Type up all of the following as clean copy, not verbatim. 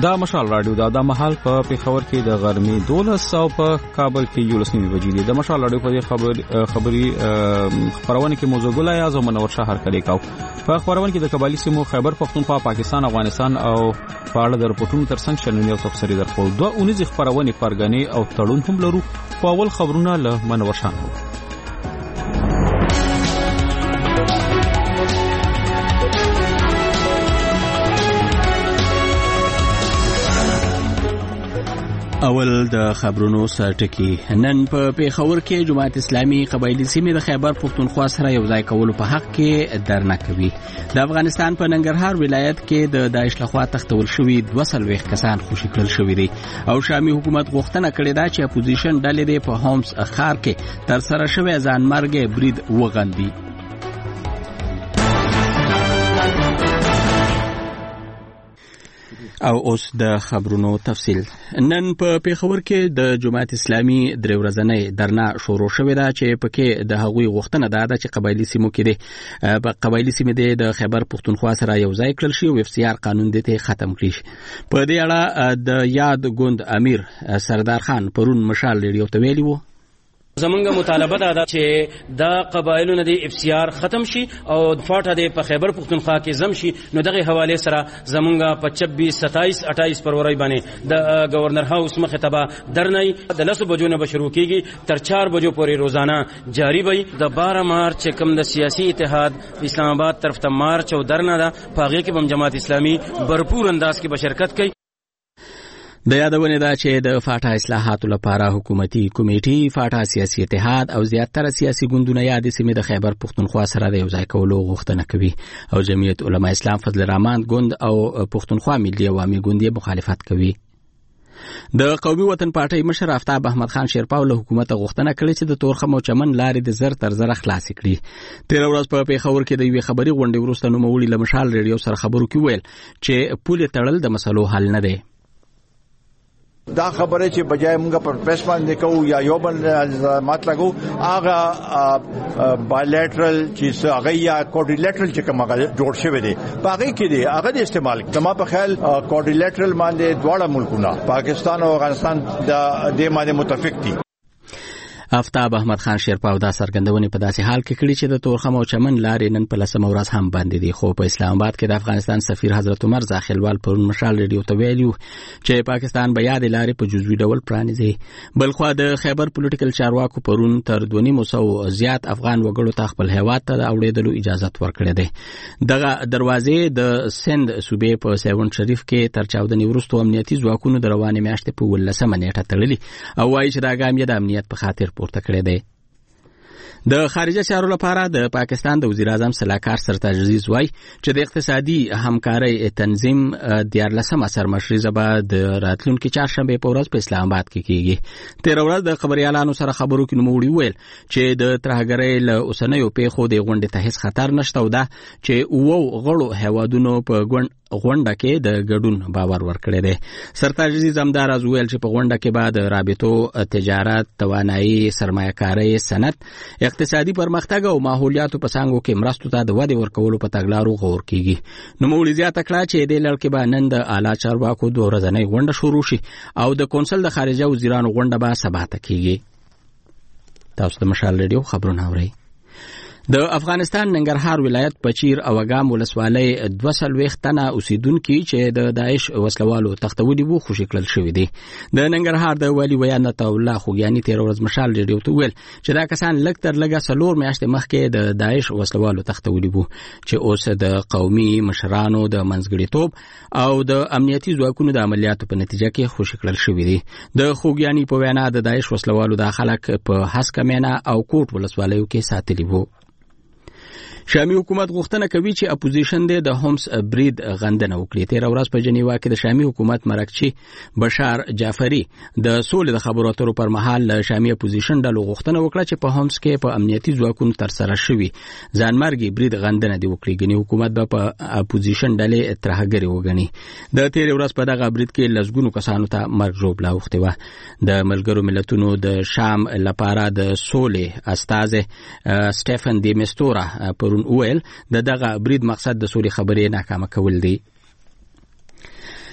دا مشال رادیو دا مهال په پیښور کې د غرمې 12 او په کابل کې 11 بجې دي. د مشال رادیو په خبري خبرونه کې موضوع ګلای اعظم منور شهر کړي کاو. په خبرونه کې د قبایلی سیمو خیبر پختونخوا پاکستان افغانستان او په اړه د رپورټونو ترڅنګ شننې او تفسیري درکول. دوه اونیز خبرونه پرګنې او تړون هم لرو. په اول خبرونه له منور شان. اول د خبرونو سرټکی. نن په پیښور کې جماعت اسلامي قبایلی سیمې د خیبر پختونخوا سره یو ځای کولو په حق کې درنه کوي. د افغانستان په ننګرهار ولایت کې د داعش لخوا تختول شوی 240 کسان خوشي کړل شوی دي او شامي حکومت غوښتنه کړې ده چې اپوزیشن ډلې په هومس ښار کې تر سره شوی ځانمرګ برید وغندي. او اوس د خبرونو تفصیل. نن په پیښور کې د جماعت اسلامي درې ورځنۍ درنه شروع شوې ده چې پکې د هغوی غوښتنه ده چې قبایلی سیمو کې د خیبر پختونخوا سره یو ځای کړل شي او FCR قانون دې ته ختم کړي. په دې اړه د یاد ګوند امیر سردار خان پرون مشال ریډیو ته ویلي وو زمونږه مطالبه ده چې دا قبایلونه د FCR ختم شي او فاټه د په خیبر پختونخوا کې زم شي. نو دغه حواله سره زمونږه په 26 27 28 فروری باندې د گورنر هاوس مخه تبا درنۍ د 10 بجو نه شروع کیږي تر 4 بجو پورې روزانه جاری وي. د 12 مارچ کوم د سیاسي اتحاد اسلام آباد طرف ته مارچ او درنه ده پاغه کې بم جماعت اسلامي भरपूर انداز کې بشرکت کوي. د یادونه ده چې د فاټا اصلاحاتو لپاره حکومتي کمیټې فاټا سیاسي اتحاد او زیاتره سیاسي ګوندونه یاد سیمې د خیبر پختونخوا سره د یو ځای کولو غوښتنه کوي او جمعیت علما اسلام فضل الرحمن ګوند او پختونخوا ملي عوامي ګوند یې مخالفت کوي. د قومي وطن پارټۍ مشر آفتاب احمد خان شیرپاو له حکومت غوښتنه کړې چې د تورخم او چمن لارې د زر تر زر خلاص کړي. 13 ورځ په پیښور کې د یوې خبري غونډې وروسته نوموړي له مشال ریډیو سره خبرو کې ویل چې پولې تړل د مسلو حل نه دی. دا خبره چې بجای موږ پر پریس باندې کوو یا یو بل مات لګو هغه بایلیټرل چې هغه یا کوډیلیټرل چې کوم هغه جوړ شوی دی هغه کې دی هغه د استعمال کما په خیال کوډیلیټرل باندې دواړه ملکونه پاکستان او افغانستان د دې باندې متفق دي. آفتاب احمد خان شیرپاو دا څرګندونه په داسې حال کې کړي چې د تورخم او چمن لارې نن په 10 ورځ هم باندې دي. خو په اسلام آباد کې د افغانستان سفیر حضرت عمر زاخیلوال پرون مشال ریډیو ته ویلو چې پاکستان به یاد لارې په جزوي ډول پرانیزي. بلخو د خیبر پولیټیکل چارواکو پرون تر 2.5 زیات افغان وګړو ته خپل هیواد ته اوړېدلو اجازه ورکړه ده. دغه دروازې د سند صوبې په سیون شریف کې تر چاودنې وروسته امنیتي ځواکونو د روانې میاشتې په 18 نیټه تړلې او وايي چې دا ګام یې د امنیت په خاطر پورته کړی دی. د خارجه چارو لپاره د پاکستان د وزیر اعظم صلاحکار سرتاج عزیز وایي چې د اقتصادي همکارۍ تنظیم 14 سرمشري به د راتلونکي چهارشنبه په ورځ په اسلام آباد کې کیږي. 13 ورځ د خبريالانو سره خبرو کې نوموړي ویل چې د ترهګرۍ له اوسنیو پیښو د غونډې ته هیڅ خطر نشته او دا چې وو غړو هوادونو په غونډه کې د ګډون باور ورکړی دی. سرتاج عزیز همداراز ویل چې په غونډه کې بعد رابطو تجارت توانایي سرمایه‌کاري صنعت اقتصادي پرمختګ او ماحولیاتو په څنګه کې مرستو ته د ودې ورکولو په تګلارو غور کیږي. نو موږ زیاته کړه چې د لړکې به نن د اعلی چارواکو د ورځنۍ غونډه شروع شي او د کونسل د خارجه وزیرانو غونډه به سبا ته کیږي. تاسو د مشال ریډیو خبرونه اورئ. د افغانستان ننګرهار ولایت پچیر او اګام ولسوالۍ 240 تنه اوسیدونکو چې د داعش وسلوالو تختولي وو خوشی کړل شوې دي. د ننګرهار د والی ویانت الله خوګیانی 13 ورځ مشال ریډیو ته ویل چې دا کسان لږ تر لږه 4 میاشتې مخکې د داعش وسلوالو تختولي وو چې اوس د قومي مشرانو د منځګړیتوب او د امنیتي ځواکونو د عملیاتو په نتیجه کې خوشی کړل شوې دي. د خوګیانی په وینا د داعش وسلوالو د خلک په هسکمنه او کوټ ولسوالیو کې ساتلي وو. شامي حکومت غوښتنه کوي چې اپوزیشن د هومس برید غندنه وکړي. 13 ورځ په جنیوا کې د شامي حکومت مرکچی بشار جعفری د سولې د خبرو اترو پر مهال شامي اپوزیشن ډلو غوښتنه وکړه چې په هومس کې په امنیتي ځواکونو تر سره شوی ځانمرګي برید غندنه دی وکړي. ګنې حکومت به په اپوزیشن ډلې ترهګری وګڼي. د 13 ورځ په دغه برید کې لږګونو کسانو ته مرګ ژوبله وخته و. د ملګرو ملتونو د شام لپاره د سولې استازه سټيفن دی مستورا پرون ویل دغه برید مقصد د سولې خبرې ناکامه کول دی.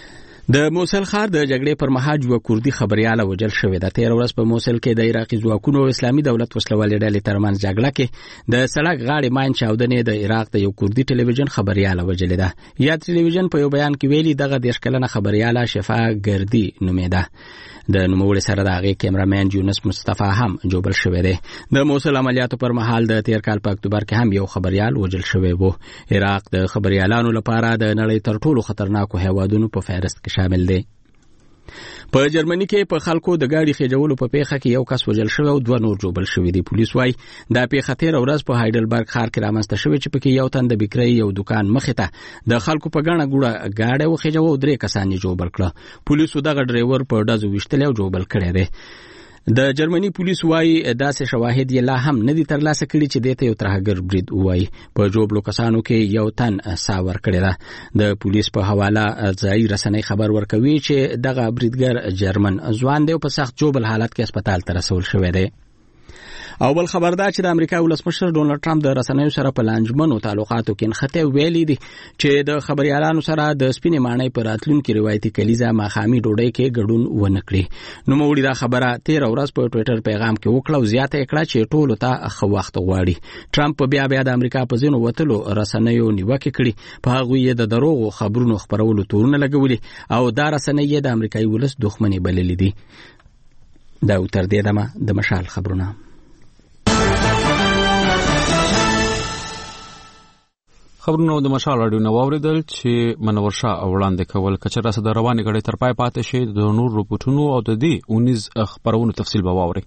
د موصل ښار د جګړې پر مهال یو کوردي خبريال وژل شوی د 13 ورځ په موصل کې د عراقي ځواکونو اسلامي دولت وسلوالې ډلې ترمنځ جګړه کې د سړک غاړې ماین چاودنې د عراق د یو کوردي ټلویزیون خبريال وژل ده. یا ټلویزیون په یو بیان کې ویلي دغه 10 کلنه خبريال شفا ګردي نومیده. د نوموړي سره د هغې کیمرامین یونس مصطفی هم جوړل شوی دی. د موصل عملیاتو پر مهال د 13 کال په اکتوبر کې هم یو خبريال وژل شوی وو. عراق د خبريالانو لپاره د نړۍ تر ټولو خطرناکو هیوادونو په فهرست کې شامل دی. په جرمني کې په خلکو د گاډي خېجولو په پیښه کې یو کس وژل شوی او 2 نور جوړل شوی دي. پولیس وايي دا پیښه 13 ورځ په هایډلبرګ ښار کې رامنځته شوې چې پکې یو تن د بیکرۍ یو دکان مخې ته د خلکو په ګڼه ګوڼه گاډي وخېجو او 3 کسان یې جوړ کړل. پولیسو دغه ډرایور په ډزو وشتل او جوړ کړی دی. د جرمني پولیس وايي داسې شواهد یې لا هم نه دي ترلاسه کړي چې دته یو ترهګر برید وایي. په جوړلو کسانو کې یو تن ساور کړی ده. د پولیس په حواله ځای رسنۍ خبر ورکوي چې دغه بریدګر جرمن ځوان دی او په سخت جوړل حالت کې هسپتال ته رسول شوی دی. او بل خبردار چې د امریکا ولسمشر ډونلډ ټرمپ د رسنیو سره په لانجمنو تعلقاتو کې نخته ویلي دي چې د خبريالانو سره د سپینې ماڼۍ پر راتلونکي روایتي کلیزه ماخامي ډوډۍ کې ګډون ونه کړي. نو موږ دا خبره 13 ورځ په ټوئیټر پیغام کې وکړه او زیاته کړه چې ټولو ته خو وخت غواړي. ټرمپ بیا د امریکا په ځینو وتلو رسنیو نیوکه کړي. په هغه یې د دروغو خبرونو خبرولو تورونه لګولي او دا رسنۍ د امریکایي ولس دښمنۍ بللې دي. دا تر دې دمه د مشال خبرونه. خبرونه د مشال راډیو نو اوریدل چې منور شاه وړاندې کول کچره سره روانې غړي تر پای پاتې شي. د نور رپورټونو او د دې 19 خبرونو تفصیل به واوري.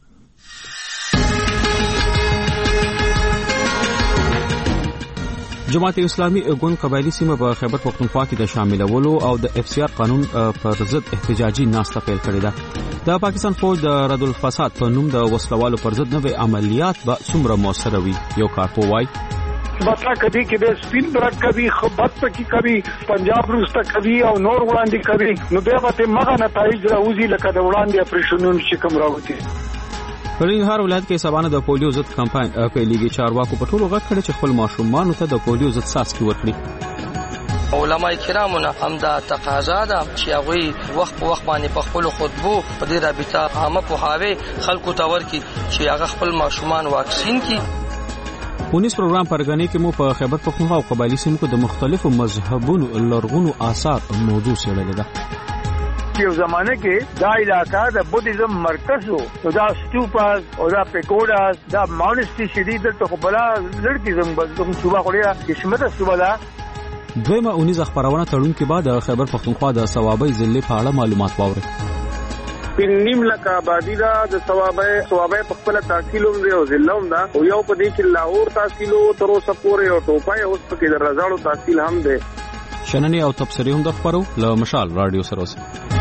جماعت اسلامي ګوند قبایلی سیمه په خیبر پختونخوا کې د شاملولو او د اف سی آر قانون پر ضد احتجاجي ناسته پیل کړې ده. د پاکستان فوج د رد الفساد په نوم د وسلوالو پر ضد نوې عملیات به څومره موثر وي. یو کارپو وای بطا کدی کې به سپین برک کبي خبرت پکې کبي پنجاب روسته کبي او نور وړاندې کبي نو بیا به مغه نتایج راوځي لکه د وړاندې اپریشنونو چې کوم راوځي. په ننګرهار ولایت کې سبانه د پولیو ضد کمپاین پیلېږي. چارواکو په ټولو غږ کړی چې خپل ماشومان ته د پولیو ضد څاڅکي ورکړي. علماء کرامونه هم دا تقاضا ده چې هغه وخت په وخت باندې په خپل خطبو په دې رابطه عامه پوهاوی خلکو ته ورکړي چې هغه خپل ماشومان واکسین کړي. پونیس پروګرام پرګنې کې مو په خیبر پختونخوا او قبایلی سیمو کې د مختلفو مذهبونو لرغونو آثار موضوع څېړلې ده. یو زمانه کې دا علاقہ د بودیزم مرکز وو. دا سټوپاز او دا پیګوډاز دا مونسټری شدید ته خپل لړکی زم صوبه خوري قسمت صوبه دا. دویمه 19 خبرونه تړون کې بعد خیبر پختونخوا د ثوابي ضلع په اړه معلومات واوري. نیم لک آبادی دا د ثوابه په خپل تحصیلوم دی او ضلعوم دا او یو په دې کې لاهور تحصیلو تر اوسه پورې او ټوپای اوس په کې د رضاړو تحصیل هم دی. شننې او تبصرې هم د خبرو له مشال رادیو سره اوسه.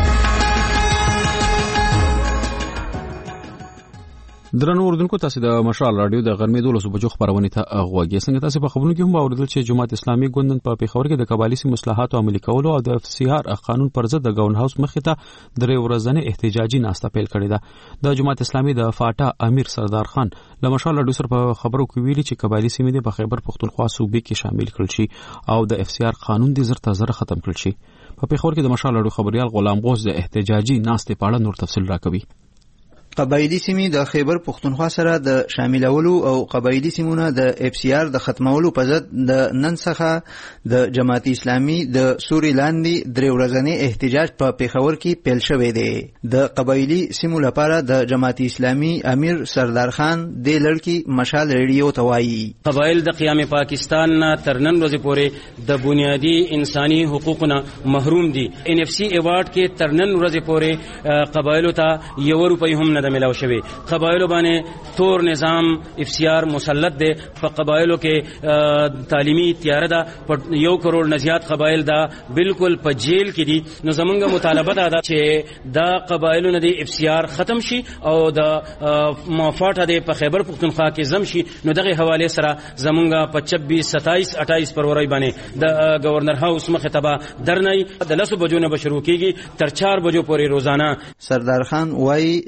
درنو اوردونکو تاسو د مشال رادیو د غرمې 12 بجو خبرونه ته غوږی څنګه تاسو په خبرونو کې هم اوریدل چې جماعت اسلامي ګوند په پیښور کې د قبایلی سیمو اصلاحاتو عملي کولو او د اف سی آر قانون پر ضد د گاون هاوس مخې ته درې ورځې احتجاجي ناسته پیل کړې ده. د جماعت اسلامي د فاټا امیر سردار خان له مشال رادیو سره په خبرو کې ویلي چې قبایلی سیمې په خیبر پختونخوا صوبې کې شامل کړل شي او د اف سی آر قانون د زر تر زر ختم کړل شي. په پیښور کې د مشال رادیو خبريال غلام غوث د احتجاجي ناسته په اړه نور تفصیل راکوي. قبایلی سیمې د خیبر پختونخوا سره د شاملولو او قبایلی سیمونه د اف سی آر د ختمولو په ضد د نن څخه د جماعت اسلامي د سوري لاندې درې ورځې احتجاج په پیښور کې پیل شوی دی. د قبایلی سیمو لپاره د جماعت اسلامي امیر سردار خان د لړکی مشال ریډیو ته وایي قبایل د قیام پاکستان تر نن ورځې پورې د بنیادی انساني حقوقونه محروم دي. ان اف سی ایوارډ کې تر نن ورځې پورې قبایلو ته یو روپۍ هم نه ملاو شوی. قبایلو باندې تور نظام اف سی آر مسلط دی. په قبایلو کې تعلیمي تیار ده. په 1 کروڑ نه زیات قبایل دا بالکل په جیل کې دي. نو زمونږ مطالبه ده چې دا قبایلو نه دی اف سی آر ختم شي او د موافقه دی په خیبر پختونخوا کې زم شي. نو دغه حواله سره زمونږ په 26 27 28 فروری باندې د گورنر هاوس مخه تبا درنۍ د 10 بجو نه شروع کیږي تر 4 بجو پورې روزانه. سردار خان وايي جماعت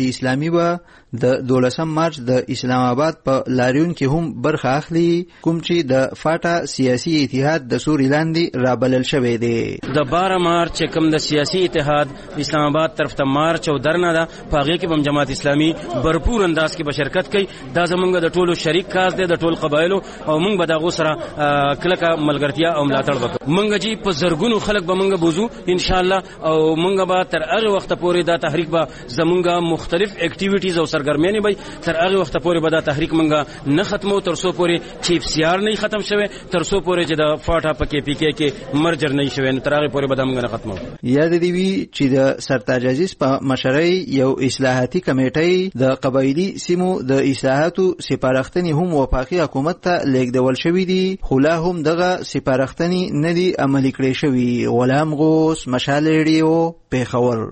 اسلامي به د 12 مارچ د اسلام آباد په لاریون کې هم برخه اخلي، کوم چې د فاټا سیاسي اتحاد د سوري لاندې رابلل شوی دی. د 12 مارچ کوم د سیاسي اتحاد اسلام آباد طرف ته مارچ او درنه ده، پاغه کې بم جماعت اسلامي भरपूर انداز کې بشرکت کوي. دا زمونږ د ټولو شریک کاز دی، د ټول قبایلو، او مونږ به دغه سره کلکه ملګرتیا او ملاتړ وکړو. مونږ چې په زرګونو خلک به مونږ بوزو ان شاء الله، او مونږ به تر هغه وخت پورې دا تحریک به زمونږ مختلف اکټیویټیز او سرګرمیانې به تر هغه وخت پورې به دا تحریک مونږ نه ختمو، تر څو پورې چې افسیار نه ختم شوه، تر څو پورې چې د فاټا پکې پی کې مرجر نه شوه، نو تر هغه پورې به دا مونږ نه ختمو. یاد دی وی چې د سرتاج عزیز په مشرۍ یو اصلاحاتي کمیټه د قبایلی سیمو د اصلاحاتو سپارښتنې هم وفاقي حکومت ته لیږدول شوې دي، خو لا هم دغه سپارښتنې نه دي عملي کړې شوې. غلام غوث، مشال ریډیو، پیښور.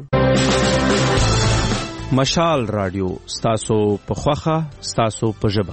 مشال رادیو، ستاسو په خوخه، ستاسو په ژبه.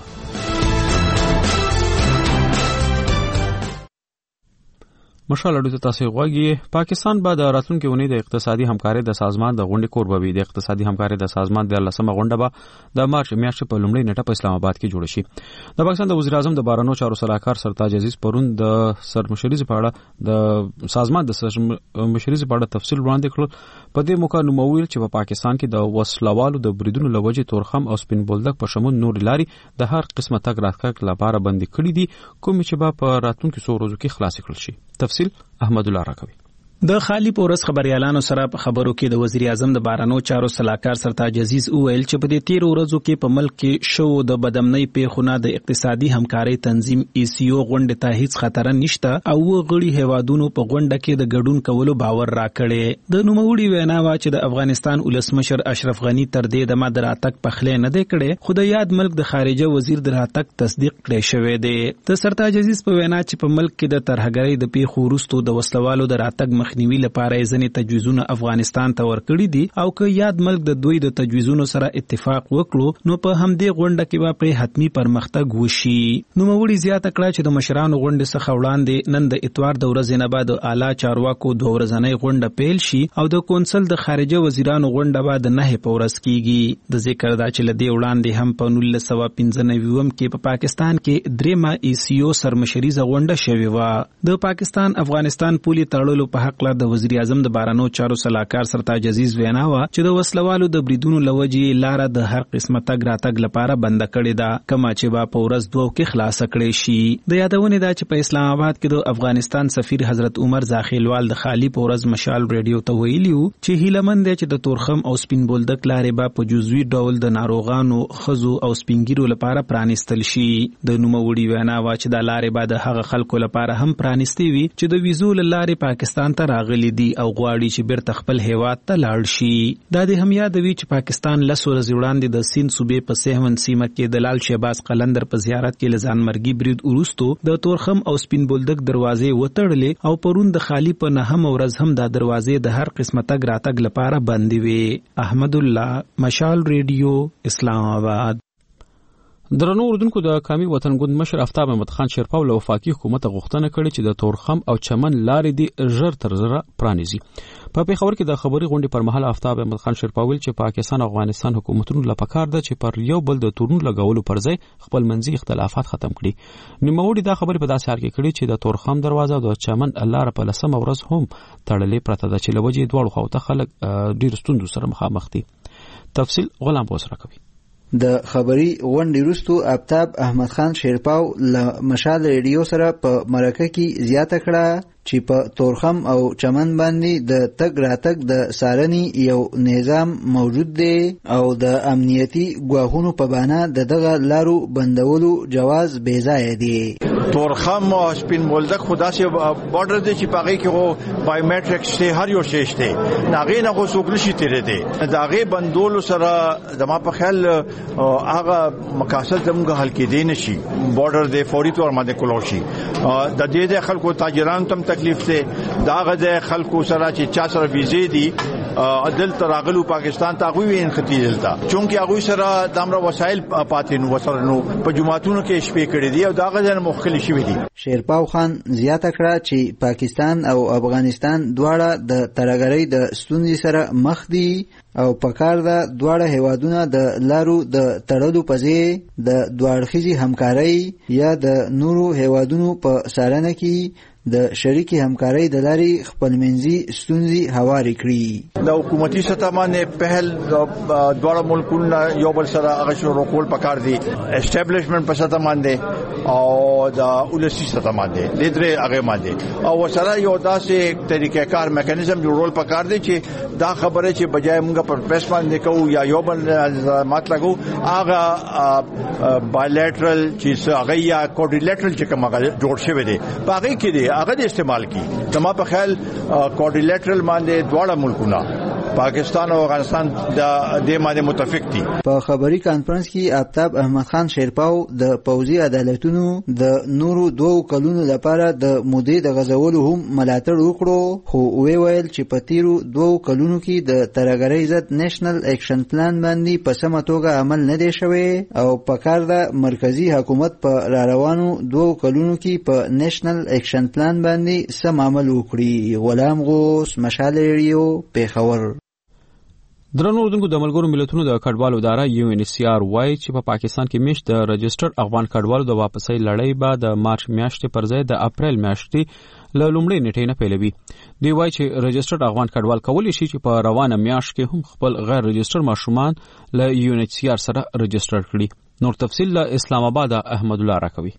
مشال اړو ته تاسو غواګي. پاکستان به د راتلونکي اونۍ د اقتصادي همکارۍ د سازمان د غونډې کوربوي. د اقتصادي همکارۍ د سازمان د 13مه غونډه به د مارچ میاشتې په لومړۍ نیټه په اسلام آباد کې جوړ شي. د پاکستان د وزیر اعظم د بهرنیو چارو سلاکار سرتاج عزیز پرون د سرمشرۍ په اړه د سازمان د سرمشرۍ په اړه تفصیل وړاندې کړ. په دې موقع نو مویل چې په پاکستان کې د وسلوالو د بریدونو لوجې تورخم او سپین بولدک په شمول نور لاري د هر قسمه تګ راتګ لپاره بندي کړې دي، کوم چې په راتلونکو څو ورځو کې خلاص کړل شي. تفصیل احمد الله راکوي. د خالی پورس خبريالانو سره په خبرو کې د وزیر اعظم د بهرنیو چارو سلاکار سرتاج عزیز وویل چې په دې 13 ورځو کې په ملک کې شو د بدامنۍ پیښونه د اقتصادي همکارۍ تنظیم ECO غونډې ته هیڅ خطر نشته او غړي هیوادونو په غونډه کې د ګډون کولو باور راکړي. د نوموړي وینا وا چې د افغانستان ولسمشر اشرف غنی تر دې د مدراتک په خله نه دی کړي، خو د یاد ملک د خارجه وزیر د راتک تصدیق کړی شوی دی. د سرتاج عزیز په وینا چې په ملک کې د ترهګرۍ د پیښو وروسته د وسلوالو د راتک مخنیوي لپاره ځنې تجویزونه افغانستان ته ورکړي دي، او که یاد ملک د دوی د تجویزونو سره اتفاق وکړو نو په همدې غونډه کې به په حتمی پرمختګ وشي. نو موږ زیاته کړه چې د مشرانو غونډې څخه وړاندې نن د اتوار د ورځې نه بعد اعلی چارواکو د ورځنۍ غونډه پیل شي او د کونسل د خارجه وزیرانو غونډه بعد نه په ورځ کیږي. د ذکر دا چې لدی وړاندې هم په 1995 کې په پاکستان کې درېمه ECO سرمشریزه غونډه شوې و. د پاکستان افغانستان پولي تړلو په حق لا د وزیر اعظم د بهرنیو چارو سلاکار سرتاج عزیز وینا وا چې د وسلوالو د بریدونو لوجې لار د هر قسمه تګ راتګ لپاره بند کړې ده، کما چې با په ورځ دوه کې خلاص کړي شي. د یادونه ده چې په اسلام آباد کې د افغانستان سفیر حضرت عمر زاخیلوال د خالی په ورځ مشال ریډیو ته ویلیو چې هیلمن دی چې د تورخم او سپین بولدک لارې با په جزوی ډول د ناروغانو، خزو او سپینګیرو لپاره پرانیستل شي. د نوموړي وینا وا چې د لارې با د هغه خلکو لپاره هم پرانیستي وي چې د ویزو لارې پاکستان ته راغلي دي او غواړي چې بیرته خپل هیواد ته لاړ شي. دا د هم یادوي چې پاکستان لس ورځې وړاندې د سیند صوبې په سهمن سیمه کې د لال شهباز قلندر په زیارت کې لزان مرګي برید وروستو د تورخم او سپین بولدک دروازې وتړلې او پرون د خالی په 9 ورځ هم د دروازې د هر قسمه تګ راتګ لپاره بندي وي. احمد الله، مشال ریډیو، اسلام آباد. درنو اردوونکو د قومي وطن ګوند مشر آفتاب احمد خان شیرپاو له وفاقي حکومت غوښتنه کړې چې د تورخم او چمن لارې دی ژر تر ژره پرانیزي. په پیښور کې د خبري غونډې پر مهال آفتاب احمد خان شیرپاو چې پاکستان او افغانستان حکومتونو لپاره کار ده چې پر یو بل د تورونو لګولو پر ځای خپل منځي اختلافات ختم کړي. نوموړي دا خبرې په داسې حال کې کړې چې د تورخم دروازه او د چمن لار په 10 ورځ هم تړلې پرته ده چې لوجې دواړو خواته خلک ډیر ستوندو سره مخامخ دي. تفصیل غلام بوس راکوي. د خبري غونډې وروسته آفتاب احمد خان شیرپاو له مشال ریډیو سره په مرکه کې زیاته کړه چې په تورخم او چمن باندې د تګ راتګ د سارنې یو نظام موجود دی او د امنیتي ګواښونو په بهانه دغه لارو بندولو جواز بې ځایه دی. تورخم او سپین بولدک خدا سي بارډر دی چې پاغي کې هو بایومټریک شته، هر یو شی شته، ناغه نه خو څوک نشي تیرې دی. داغه بندولو سره زما په خیال هغه مقاصد زموږ حل کې دی نشي. بارډر دی فوري تور باندې کولو شي. د دې خلکو تاجرانو تم تکلیف ته داغه د خلکو سره چې چا سره ویزې دي عدل تراغلو پاکستان ته غوي انختی دلته چونکه هغه سره د امر وسایل پاتې نو وسره نو په جماعتونو کې شپې کړې دي او دا غزن مخکلي شوې دي. شیرپاو خان زیاته کړه چې پاکستان او افغانستان دواړه د ترګرۍ د ستونزې سره مخ دي او پکار دا دواړه هیوادونه د لارو د تړلو په ځای د دوړخیزي همکارۍ یا د نورو هیوادونو په سارنه کې د شریکي همکارۍ د لارې خپلمنځي ستونزې هوارې کړي. د حکومتي سطح باندې پهل دواړه ملکونه یو بل سره هغه شروع کول پکار دي اسټابلیشمنت په سطح باندې او د ولسی سطح باندې د درې هغه باندې او سره یو داسې طریقې کار میکانیزم جوړول پکار دي چې دا خبره چې بجای موږ پر پریس باندې کوو یا یو بل مات لګو هغه بایلیټرل چې هغه یا کوډریلیټرل چې کوم هغه جوړ شوی دی باقي کې دی هغه استعمال کی. زما په خیال کوډریلیټرل باندې دواړه ملکونه پاکستان او افغانستان د دې باندې متفق دي. په خبري کانفرنس کې آفتاب احمد خان شیرپاو د پوځي عدالتونو د نورو 2 کلونو لپاره د مودې د غزولو هم ملاتړ وکړو خو ویل چې په تیرو 2 کلونو کې د ترګرۍ ضد نېشنل اکشن پلان باندې په سمه توګه عمل نه دی شوی او په کار د مرکزی حکومت په راروانو 2 کلونو کې په نېشنل اکشن پلان باندې سم عمل وکړي. غلام غوث مشال ریډیو پیښور. درنو اوردونکو د ملګرو ملتونو د کډوالو اداره UNHCR وايي چې په پاکستان کې میشت د رجسټرډ افغان کډوالو د واپسۍ لړۍ به د مارچ میاشتې پر ځای د اپریل میاشتې له لومړۍ نیټې نه پیلوي. دوی وايي چې رجسټرډ افغان کډوال کولی شي چې په روانه میاشت کې هم خپل غیر رجسټر ماشومان له UNHCR سره رجسټر کړي. نور تفصیل له اسلام آباد احمد الله راکوي.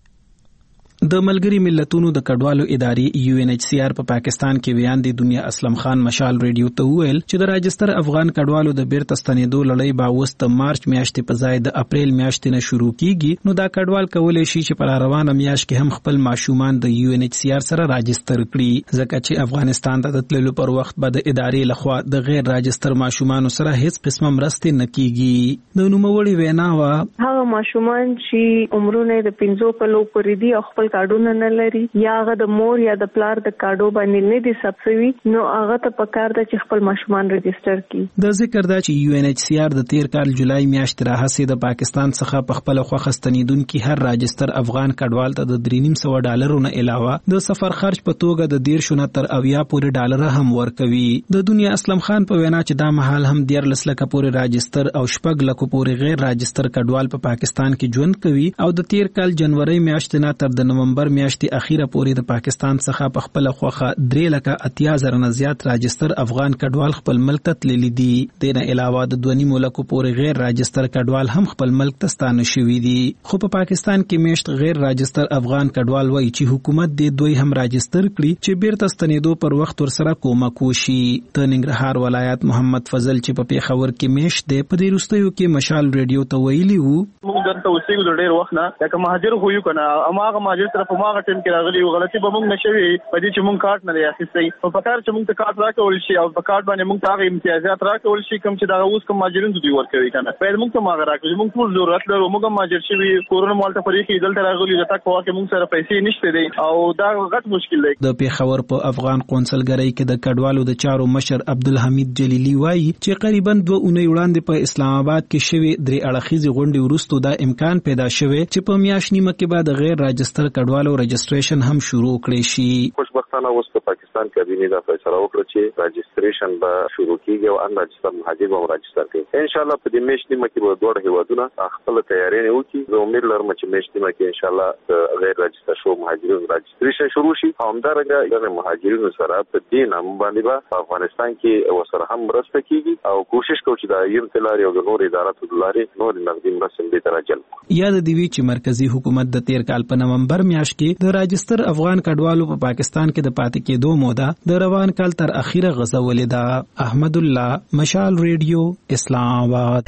د ملګری ملتونو د کډوالو ادارې UNHCR په پاکستان کې ویان دي دنیا اسلم خان مشال ریډیو ته ویل چې د راجستر افغان کډوالو د بیرته ستنېدو لړۍ به اوس د مارچ میاشتې په ځای د اپریل میاشتې نه شروع کیږي نو دا کډوال کولی شي چې په روانه میاشت کې هم خپل ماشومان د UNHCR سره راجستر کړي ځکه چې افغانستان ته د تللو پر وخت به د ادارې لخوا د غیر راجستر ماشومان سره هیڅ قسمه مرستې نه کیږي. د نوموړي وینا وا هغه ماشومان چې عمرونه د 15 کلو پورې دي او خپل کارډونه نه لري یا هغه د مور یا د پلار د کارډو باندې نه دي سبسوي نو هغه ته پکار ده چې خپل ماشومان رجسټر کړي. د ذکر دا چې UNHCR د تیر کال جولای میاشتې راهسې د پاکستان څخه په خپل خوښه ستنیدونکو هر راجستر افغان کډوال ته د $350 نه علاوه د سفر خرج په توګه د 10 تر 80 پورې ډالر هم ورکوي. د دنیا اسلم خان په وینا چې دا مهال هم 13 لک پورې راجستر او 6 لک پورې غیر راجستر کډوال په پاکستان کې ژوند کوي او د تیر کال جنوري میاشتې نه تر د نومبر میاشتې اخیره پورې د پاکستان څخه په خپل خوخه 3,80,000 نه زیات راجستر افغان کډوال خپل ملک ته تللي دي. دنه علاوه د 2.5 ملک پورې غیر راجستر کډوال هم خپل ملک ته ستانه شوي دي. خو په پاکستان کې میشت غیر راجستر افغان کډوال وایي چې حکومت دې دوی هم راجستر کړي چې بیرته ستنېدو پر وخت ورسره کومک وشي. د ننګرهار ولایت محمد فضل چې په پیښور کې میشت دی په دې وروستیو کې مشال ریډیو ته ویلي وو موږ دلته اوسېږو د ډېر وخت نه لکه مهاجر خو یو کنه اماغه مهاجر طرف ماغه ټیم کې راغلي او غلطي به موږ نشوي په دې چې موږ کارت نه اخیستي په پکار چې موږ ته کارت راکول شي او په کارت باندې موږ ته هغه امتیازات راکول شي کوم چې دا اوس کوم مهاجرین دوی ورکوي کنه په موږ ته ماغه راکول موږ ټول ضرورت لرو موږ مهاجر شوي کورونه مالته پرې کې دلته راغلي د تک واکه موږ سره پیسې نشته دي او دا غټ مشکل دی. د پیښور په افغان قونسلګرۍ کې د کډوالو د چارو مشر عبدالحمید جلیلی وایي چې قریبا 2 اونۍ وړاندې په اسلام آباد کې شوی درې اړخیزې غونډې وروسته دا امکان پیدا شوی چې په میاشت نیمه کې بعد غیر راجستر کډوالو رجسټریشن هم شروع کړي شي. خوشبختانه اوس په پاکستان کې کابینې دا فیصله وکړه چې راجستریشن به شروع کیږي او ان راجستر مهاجر به راجستر کړي. ان شاء الله په دې میاشت نیمه کې به دوه هیوادونه خپل تیاری وکړي. زه امید لرم چې میاشت نیمه کې ان شاء الله غیر راجستر شو مهاجرینو راجستریشن شروع شي. همدارنګه د مهاجرینو سره په دې نامه باندې په افغانستان کې وسره هم مرسته کیږي او کوشش کوي چې دا یو تلاري او د نور اداراتو دلاري نور نقدي مرسته دې تراجل. یاد دی وی چې مرکزی حکومت د تیر کال په نومبر میاشت کې د راجستر افغان کډوالو په پاکستان کې د پاتې کېدو موده د روان کال تر اخیره غزولې ده. احمد الله مشال ریډیو اسلام آباد.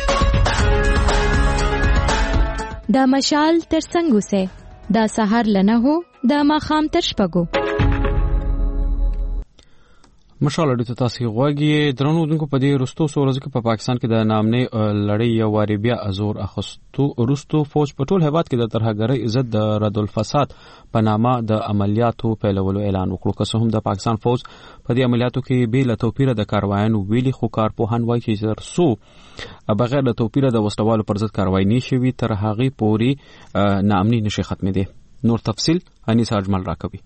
دا مشال تر څنګه سه دا سحر لنه هو دا ماخام تر شپګو. مشال اړیته تاسو غواګي درنو دونکو په دې رستو سورز کې په پاکستان کې د نامنې لړۍ یو واری بیا ازور اخستو رستو فوج په ټول هیواد کې د ترهګرۍ ضد د رد الفساد په نامه د عملیاتو پیلولو اعلان وکړو که څه هم د پاکستان فوج په دې عملیاتو کې به له توپیره د کاروایانو ویلي خو کارپوهان وایي چې ترڅو بغیر د توپیره د وسلوالو پر ضد کاروایی نشي تر هغه پوري ناامني نشي ختمېده. نور تفصيل انیس اجمل راکوي.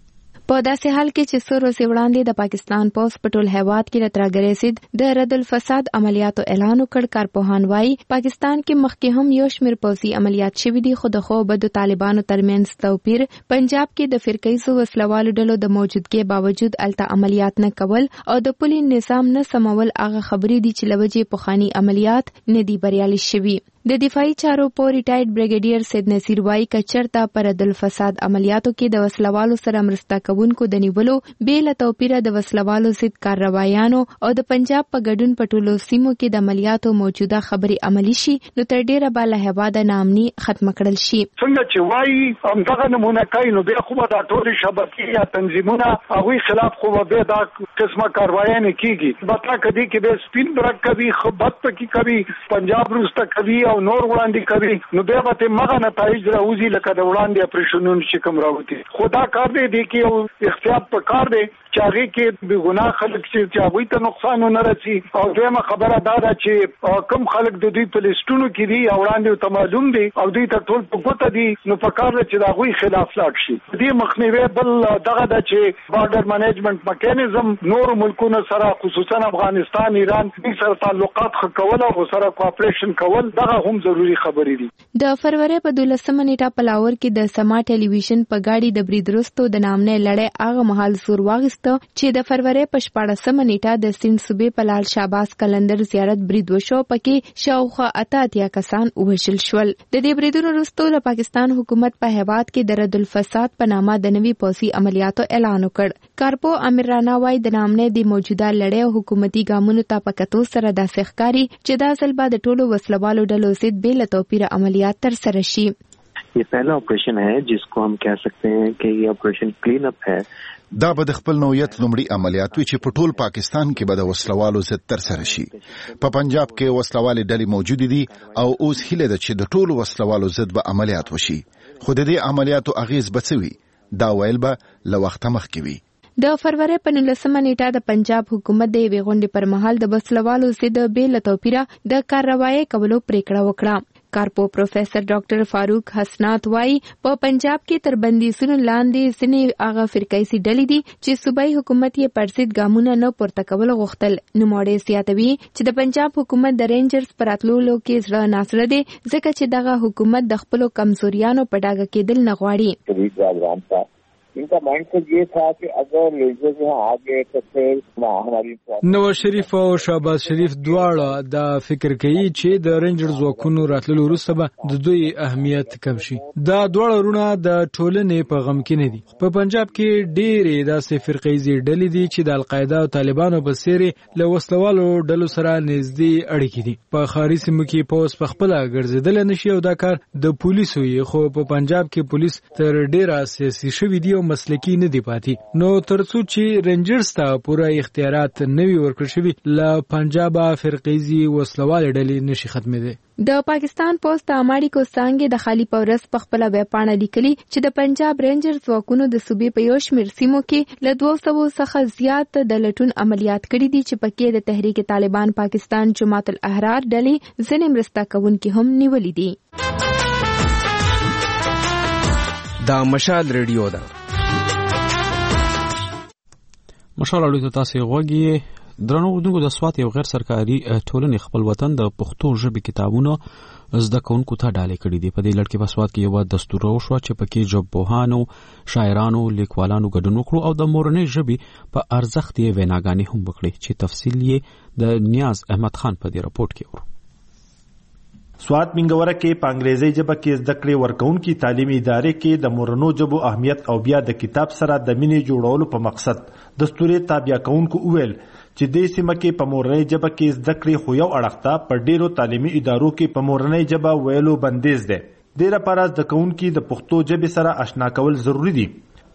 په داسې حال کې چې څو ورځې وړاندې د پاکستان پولیس په ټول هیواد کې د ترهګرۍ ضد د رد الفساد عملیاتو اعلان وکړ، کارپوهان وایي پاکستان کې مخکې هم یو شمېر پوځي عملیات شوي دي، خو د خوبدو طالبانو ترمنځ توپیر پنجاب کې د فرقیزو وسلوالو ډلو د موجودګۍ باوجود الته عملیات نه کول او د پولیس نظام نه سمول هغه خبرې دي چې لوجې پخوانی عملیات نه دي بریالي شوي. د دفاعي چارو په ریټایرډ بریګیډیر سید نصیر وایي کچرته پر رد الفساد عملیاتو کې د وسلوالو سره مرسته کوونکو د نیولو بیل توپیره د وسلوالو ضد کاروایانو او د پنجاب په ګډون په ټولو سیمو کې د عملیاتو موجوده خبرې عملی شي نو تر ډیره بالا هواده نامني ختم کړل شي. څنګه چې وایي همدغه نمونه کوي نو بیا خو د ټولې شبکې یا تنظیمونه هغوی خلاف خو به دا قسمه کاروایانې کیږي، بتا کدي کې به سپین برک کوي، خبرت پکې کوي، پنجاب روسته کوي او نور وړاندې کوي، نو بیا به مغه نتایج راوځي لکه د وړاندې اپریشنونو چې کوم راوتی. خدا کار دی کې او احتیاط په کار دی چې هغه کې به ګناه خلک چې هغوی ته نقصان نه رسي. او دویمه خبره دا ده چې کم خلک د دوی په لیسټونو کې دي او وړاندې ته معلوم دي او دوی ته ټول په ګوته دي، نو په کار دی چې د هغوی خلاف لاړ شي. دې مخنیوي بل دغه ده چې بارډر منیجمنت میکانیزم نور ملکونو سره خصوصا افغانستان، ایران دې سره تعلقات ښه کول او سره کوآپریشن کول دغه هم ضروری خبرې دي. د فروری په 12 نیټه په لاهور کې د سما ټلویزیون په گاډي د بریدرستو د نامنې لړۍ هغه مهال زور واغسته چې د فروری په 14 نیټه د سند صوبې په لال شاباس کلندر زیارت برید وشو، پکې شاوخوا 88 کسان وژل شول. د دې بریدونو وروسته د پاکستان حکومت په هیواد کې د رد الفساد په نامه د نوي پوځي عملیاتو اعلان وکړ. کارپو امیر رانا وایي د نامنې د موجوده لړۍ او حکومتي ګامونو ته په کتو سره داسې ښکاري چې دا ځل به د ټولو وسلوالو ډلو ضد بې له توپیره عملیات ترسره شي. ये पहला ऑपरेशन है जिसको हम कह सकते हैं कि ये ऑपरेशन क्लीन अप है. دا به د خپل نوعیت لومړی عملیات وي چې په ټول پاکستان کې به د وسلوالو ضد ترسره شي. په پنجاب کې وسلوالې ډلې موجود دي او اوس هیله ده چې د ټولو وسلوالو ضد به عملیات وشي، خو د دې عملیاتو اغیز به څه وي دا ویل به له وخته مخکې وي. د فروری په 19 نیټه د پنجاب حکومت د یوې غونډې پر مهال د وسلوالو ضد بې له توپیره د کاروایی کولو پریکړه وکړه. کارپو پروفیسر ډاکټر فاروق حسنات وایي په پنجاب کې تر بندیزونو لاندې ځینې هغه فرقیزي ډلې دي چې صوبایي حکومت یې پر ضد ګامونه نه پورته کول غوښتل. نوموړی زیاتوي چې د پنجاب حکومت د رینجرز پر راتلولو کې زړه ناسره دی ځکه چې دغه حکومت د خپلو کمزوریانو په ډاګه کېدل نه غواړي. इनका माइंडसेट ये था कि अगर रेंजर्स यहाँ आ गए तो फिर हमारी नवाज शरीफ او شهباز شریف دواړه دا فکر کوي چې د رینجرز وکونو راتللو وروسته به د دوی اهمیت کم شي. دا دواړه ورونه د ټولنې په غم کې نه دي. په پنجاب کې ډېرې داسې فرقیزي ډلې دي چې د القاعده او طالبانو په څېر له وسلوالو ډلو سره نږدې اړیکې دي. په ښاري سیمو کې پولیس په خپله ګرځېدلی نشي او دا کار د پولیسو یې، خو په پنجاب کې پولیس تر ډېره سیاسي شوي دي او مسلکی نه دی پاتې. نو ترڅو چې رینجرز ته پوره اختیارات نوي ورکړل شوي له پنجابه فرقیزي وسلوال ډلې نشي ختمېدی. د پاکستان پوسټ اماړي کو څنګه د خالی پورس په خپل ویبپاڼه لیکلي چې د پنجاب رینجرز وکونو د صوبې په یو شمېر سیمو کې له 200 څخه زیات د لټون عملیات کړي دي چې پکې د تحریک طالبان پاکستان جماعت الاحرار ډلې ځینې مرسته کوونکي هم نیولې دي. دا مشال ریډیو ده. مشال اړیته تاسو غوږی درنو دغه د سوات یو غیر سرکاري ټولنې خپل وطن د پښتو ژبې کتابونو زده کوونکو ته ډالۍ کړي دي. په دې لړ کې په سوات کې یو دستور وشو چې پکې ژبپوهانو، شاعرانو، لیکوالانو ګډون وکړو او د مورنۍ ژبې په ارزښت یې ویناګانې هم وکړي چې تفصیل یې د نیاز احمد خان په دې راپورټ کې ورو. سوات منګوره کې په انګریزي ژبه کې زده کړې ورکوونکي تعلیمي ادارې کې د مورنو ژبو اهمیت او بیا د کتاب سره د مینې جوړولو په مقصد دستوري تابع کوونکو وویل چې دې سیمه کې په مورنۍ ژبه کې زده کړې خو یو اړخ ته په ډیرو تعلیمي ادارو کې په مورنۍ ژبه ویلو بندیز دی. دې لپاره زده کوونکي د پښتو ژبې سره آشنا کول ضروری دي.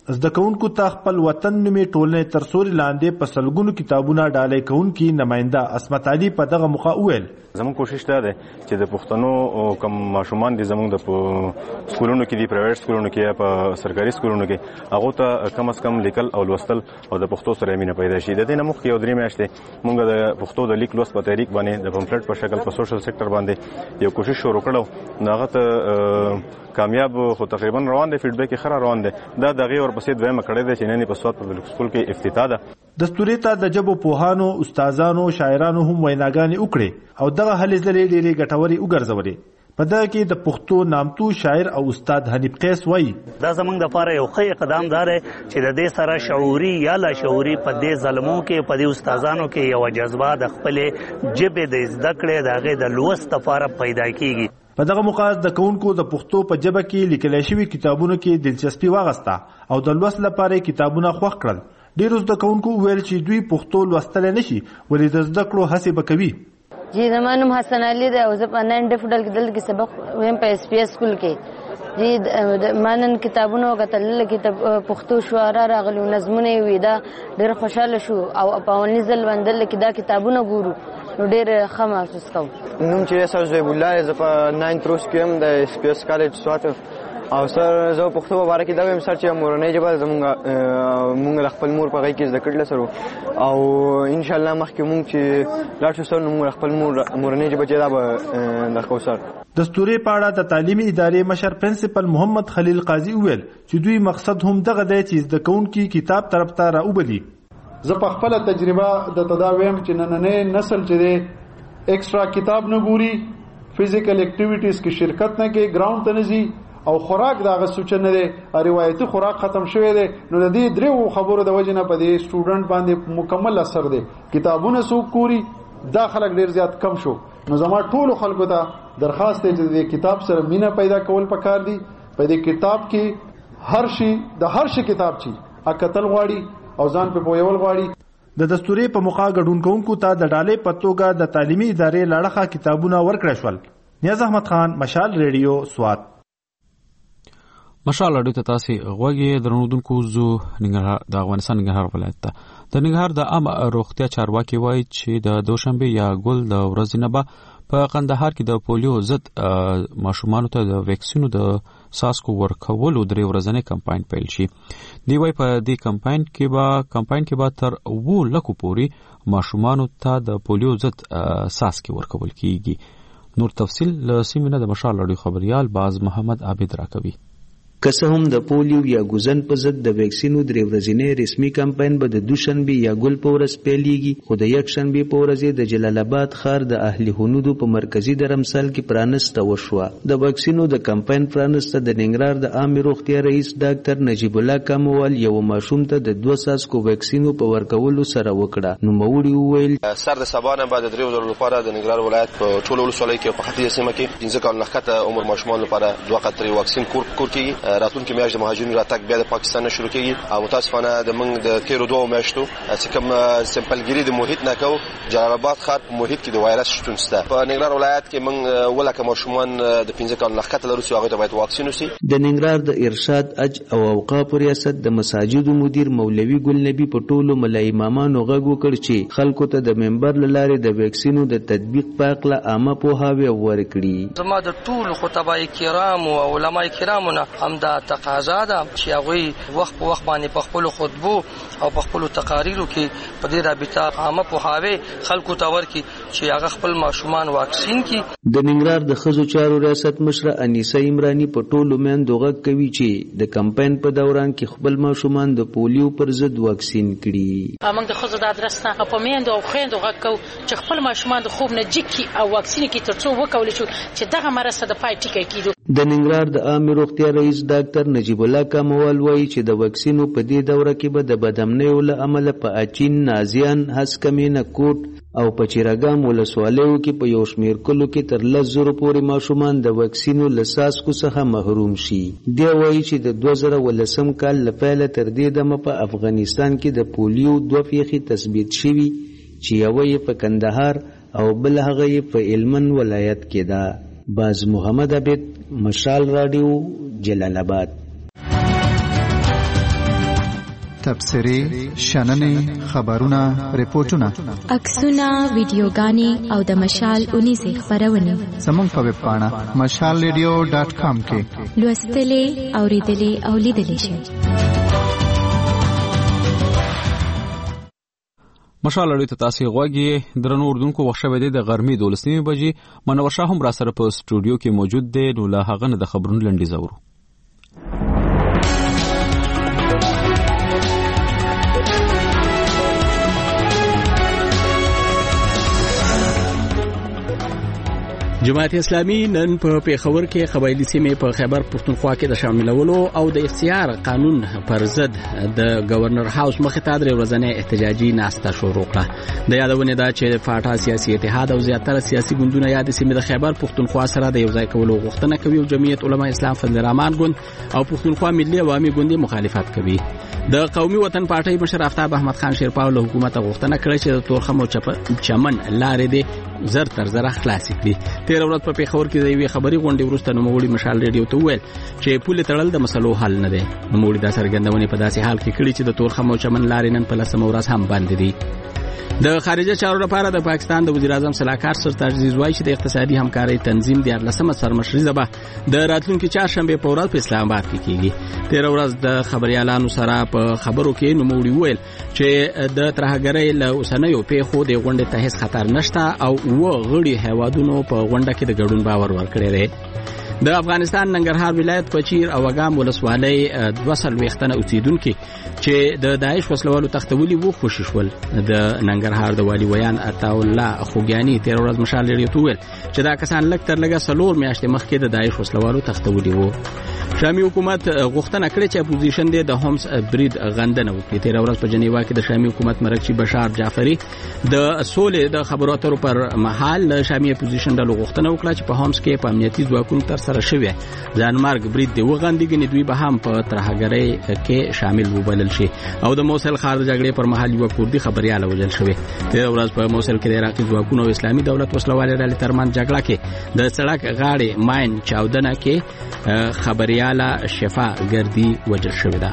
زده کوونکو ته خپل وطن نومې ټولنې تر سوري لاندې په سلګونو کتابونه ډالۍ کوونکي نماینده عصمت علي په دغه موقع وویل زموږ کوشش دا دی چې د پښتنو کم ماشومان دي زموږ د سکولونو کې دي پرایویټ سکولونو کې یا په سرکاري سکولونو کې هغه ته کم از کم لیکل او لوستل او د پښتو سره مینه پیدا شي. د دې نه مخکې یو 3 میاشتې موږ د پښتو د لیک لوست په تحریک باندې د پمفلټ په شکل په سوشل سېکټر باندې یو کوشش شروع کړو. هغه ته کامیاب خو تقریبا روان دی، فیډبیک یې ښه روان دی. دا دغه ورپسې دویمه کړې ده چې نن په سواد پبلک سکول کې افتتاح ده. دستوري ته د جبو پوهانو، استادانو، شاعرانو هم ویناګانې وکړې او دغه هلې ځلې ډېرې ګټورې وګرځولې. په دغه کې د پښتو نامتو شاعر او استاد حنیف قیس وایي دا زموږ لپاره یو ښه اقدام دی چې د دې سره شعوري یا لا شعوري په دې ظلمو کې په دې استادانو کې یو جذبه د خپل جبه د زده کړې د هغه د لوست لپاره پیدا کیږي. په دغه موقع د کوونکو د پښتو په ژبه کې لیکل شوي کتابونو کې دلچسپي واغسته او د لوست لپاره کتابونه خوښ کړل. ډېرو زده کوونکو ویل چې دوی پښتو لوستلی نشي ولې د زده کړو هڅې به کوي. جی زما نوم حسن علي دی او زه په 9 ډفډل کې دلته سبق وایم په اس پی اس سکول کې. جی ما نن کتابونه وکتل کې پښتو شعرا راغلي نظمونه وي دا ډېر خوشاله شو او په اولنی ځل باندې کې دا کتابونه ګورو نو ډېر ښه محسوس کوم. نوم چې سر زویب الله زه په 9 تروس کې هم د اس پی اس کالج سوات او سر زه پښتو په اړه کې دا وایم سر چې مورنۍ ژبه زموږ خپل مور په غږ کې زده کړل سره او ان شاء الله مخکې موږ چې لاړ شو سر نو موږ خپل مورنۍ ژبه چې دا به د کوثر دستوري په اړه د تعلیمي ادارې مشر پرنسپل محمد خلیل قاضي وویل چې دوی مقصد هم دغه دی چې زده کوونکي کتاب طرف ته راوبلي. زه په خپل تجربه د تداویم چې نننې نسل چې دی ایکسترا کتاب نه ګوري، فزیکل اکټیویټیز کې شرکت نه کوي، ګراوند ته نه ځي او خوراک دغه سوچ نه دی، روایتي خوراک ختم شوی دی. نو د دې درو خبرو د وجې نه په دې سټوډنټ باندې مکمل اثر دی. کتابونه څوک ګوري دا خلک ډېر زیات کم شو. نو زما ټولو خلکو ته درخواست دی چې د کتاب سره مینه پیدا کول پکار دي. په دې کتاب کې هر شي د هر شي کتاب چی اکتل غواړي او ځان په پویول غواړي. د دستوري په موقع ګډون کوونکو ته د ډالۍ په توګه د تعلیمي ادارې لاړخه کتابونه ورکړل شول. نیاز احمد خان، مشال ریډیو، سوات. مشال اډو ته تاسو غوږی درنودونکو زو ننګرهار د افغانستان ننګرهار ولایت ته د ننګرهار د عام روغتیا چارواکي وایي چې د دوشنبه یا ګل د ورځې نه به په قندهار کې د پولیو ضد ماشومانو ته د ویکسینو د ساسکو ورکولو درې ورځنی کمپاین پیل شي. دی وایي په دې کمپاین کې به تر 2 لک پورې ماشومانو ته د پولیو ضد ساسکي ورکول کیږي. نور تفصیل له سیمینه د مشال اډو خبريال باز محمد عابد راکوي. که څه هم د پولیو یا ګوزن په ضد د ویکسینو درې ورځنی رسمي کمپاین به د دوشنبه یا ګل په ورځ پیلېږي، خو د یکشنبه په ورځ د جلال آباد ښار د اهلي هنودو په مرکزی درمسال کې پرانسته وشوه. د ویکسینو د کمپاین پرانسته د ننګرهار د عامه روغتیا رئیس ډاکټر نجیب الله کاموال یو ماشوم ته د 2 ساسکو ویکسینو په ورکولو سره وکړه. نو موړي وویل سر د سبا نه بعد درې ورځې لپاره د ننګرهار ولایت په ټولو ولسوالیو کې په ختیځه سیمه کې 15 کال لخته عمر ماشومان لپاره 2 قطرې واکسین کور کیږي. راتلونکي میاشت د مهاجرینو راتګ بیا د پاکستان نه شروع کیږي او متاسفانه د موږ د تیرو 2 میاشتو چې کوم سمپلګری د محیط نه کو جلال آباد ښار په محیط کې د وایرس شتون شته. په ننګرهار ولایت کې موږ ولکه ماشومان د 15 کال لخته لرو چې هغه ته باید واکسین وشي. د ننګرهار د ارشاد اج او اوقاف ریاست د مساجدو مدیر مولوي ګل نبی په ټولو ملای امامانو غږ وکړ چې خلکو ته د منبر لاره د ویکسینو د تطبیق په اړه عامه پوهاوی ورکړي. زما د ټولو خطبای کرام او علماء کرامو نه هم دا تقاضا ده چې هغه وخت په وخت باندې په خپل خطبو او په خپل تقاریرو کې په دې رابطه عامه پوهاوی خلکو ته ورکړي چې هغه خپل ماشومان واکسین کړي. د ننګرهار د ښځو چارو ریاست مشره انیسه عمرانی په ټولو میندو غږ کوي چې د کمپاین په دوران کې خپل ماشومان د پولیو پر ضد واکسین کړي. موږ د ښځو د ادرس نه په میندو او خویندو غږ کوو چې خپل ماشومان د خوب نه جګ او واکسین کړي ترڅو وکولای شو چې دغه مرسته د پای ټیکه کیدو. د ننګرهار د عامه روغتیا رئیس ډاکټر نجیب الله کاموال وایي چې د واکسینو په دې دوره کې به د بدامنیو له امله په اچین، نازیان، هسکمینه، کوټ او په چیراګام ولسوالیو کې په یو شمېر کلو کې تر 10,000 پورې ماشومان د واکسینو له ساسکو څخه محروم شي. دی وایي چې د 2019 کال له پیله تر دې دمه په افغانستان کې د پولیو 2 پیښې تثبیت شوي چې یوه یې په کندهار او بل هغه یې په هلمند ولایت کې ده. باز محمد عابد، مشال رادیو، جلال آباد. تبصرې، شننې، خبرونه، ریپورتونه، عکسونه، ویډیوګانې او د مشال 19 خبرونه زموږ په ویب پاڼه mashalradio.com کې لوستلې، اوریدلې او لیدلې شئ. مشال اړوي ته تاسو غوږی درنو اردوونکو وخت شوه د غرمې 12 بجې منور شاه هم را سره په سټوډیو کې موجود دی. نو لا هغه نه د خبرونو لنډي زورو. جماعت اسلامي نن په پیښور کې قبایلی سیمې په خیبر پښتونخوا کې د شاملولو او د اختیار قانون پر ضد د گورنر هاوس مخې ته د ورځنۍ احتجاجي ناسته شروع کړه. د یادونه ده چې فاټا سیاسي اتحاد او زیاتره سیاسي ګوندونه یاد سیمې د خیبر پښتونخوا سره د یوځای کولو غوښتنه کوي او جمعیت علما اسلام فضل الرحمن ګوند او پښتونخوا ملي عوامي ګوند مخالفت کوي. د قومي وطن پارټۍ مشر افتاب احمد خان شیرپاو له حکومت غوښتنه کړې چې د تورخم او چمن لارې دې زر تر زر خلاص کړي. تیر ورځ په پیښور کې د یوې خبري غونډې وروسته نوموړي مشال ریډیو ته وویل چې پولې تړل د مسلو حل نه دی. نوموړي دا څرګندونه په داسې حال کې کړې چې د تورخم او چمن لارې نن په 10 ورځ هم بند دي. د خارجه چارو لپاره د پاکستان د وزیر اعظم صلاحکار سرتاج عزیز وایي چې د اقتصادي همکارۍ تنظیم د 14مه سرمشري به د راتلونکي چهارشنبه په ورځ په اسلام آباد کې کیږي. تیر ورځ د خبريالانو سره په خبرو کې نوموړي وویل چې د ترهګرۍ له اوسنیو پیښو د غونډې ته هیڅ خطر نشته او غړي هیوادونو په غونډه کې د ګډون باور ورکړی دی. د افغانستان ننګرهار ولایت پچیر او اګام ولسوالۍ 200 وختنه اوسیدونکو چې د داعش وسلوالو تختولي وو خوشی شول. د ننګرهار د والی ویان عطا الله خوګانی تیر ورځ مشال لري تویل چې دا کسان لک تر لګه سلور میاشتې مخکې د داعش وسلوالو تختولي وو. شامي حکومت غوښتنه کړې چې اپوزیشن د هومس برید غندنه وکړي. تیر ورځ په جنیوا کې د شامي حکومت مرکزی بشار جعفری د سولې د خبرو اترو پر مهال شامي اپوزیشن د غوښتنه وکړه چې په هومس کې په امنیتي ځواکونو تر سره شوی ځانمارګ برید دی وغندګنې دوی به هم په ترهګرۍ کې شامل وبلل شي. او د موصل ښار د جګړې پر مهال یو کوردي خبريال وژل شوی. تیر ورځ په موصل کې د عراقي ځواکونو او اسلامي دولت وسلوالې ډلې ترمن جګړه کې د سړک غاړې ماین چاودنه کې خبرياله شفا ګردي وژل شوی ده.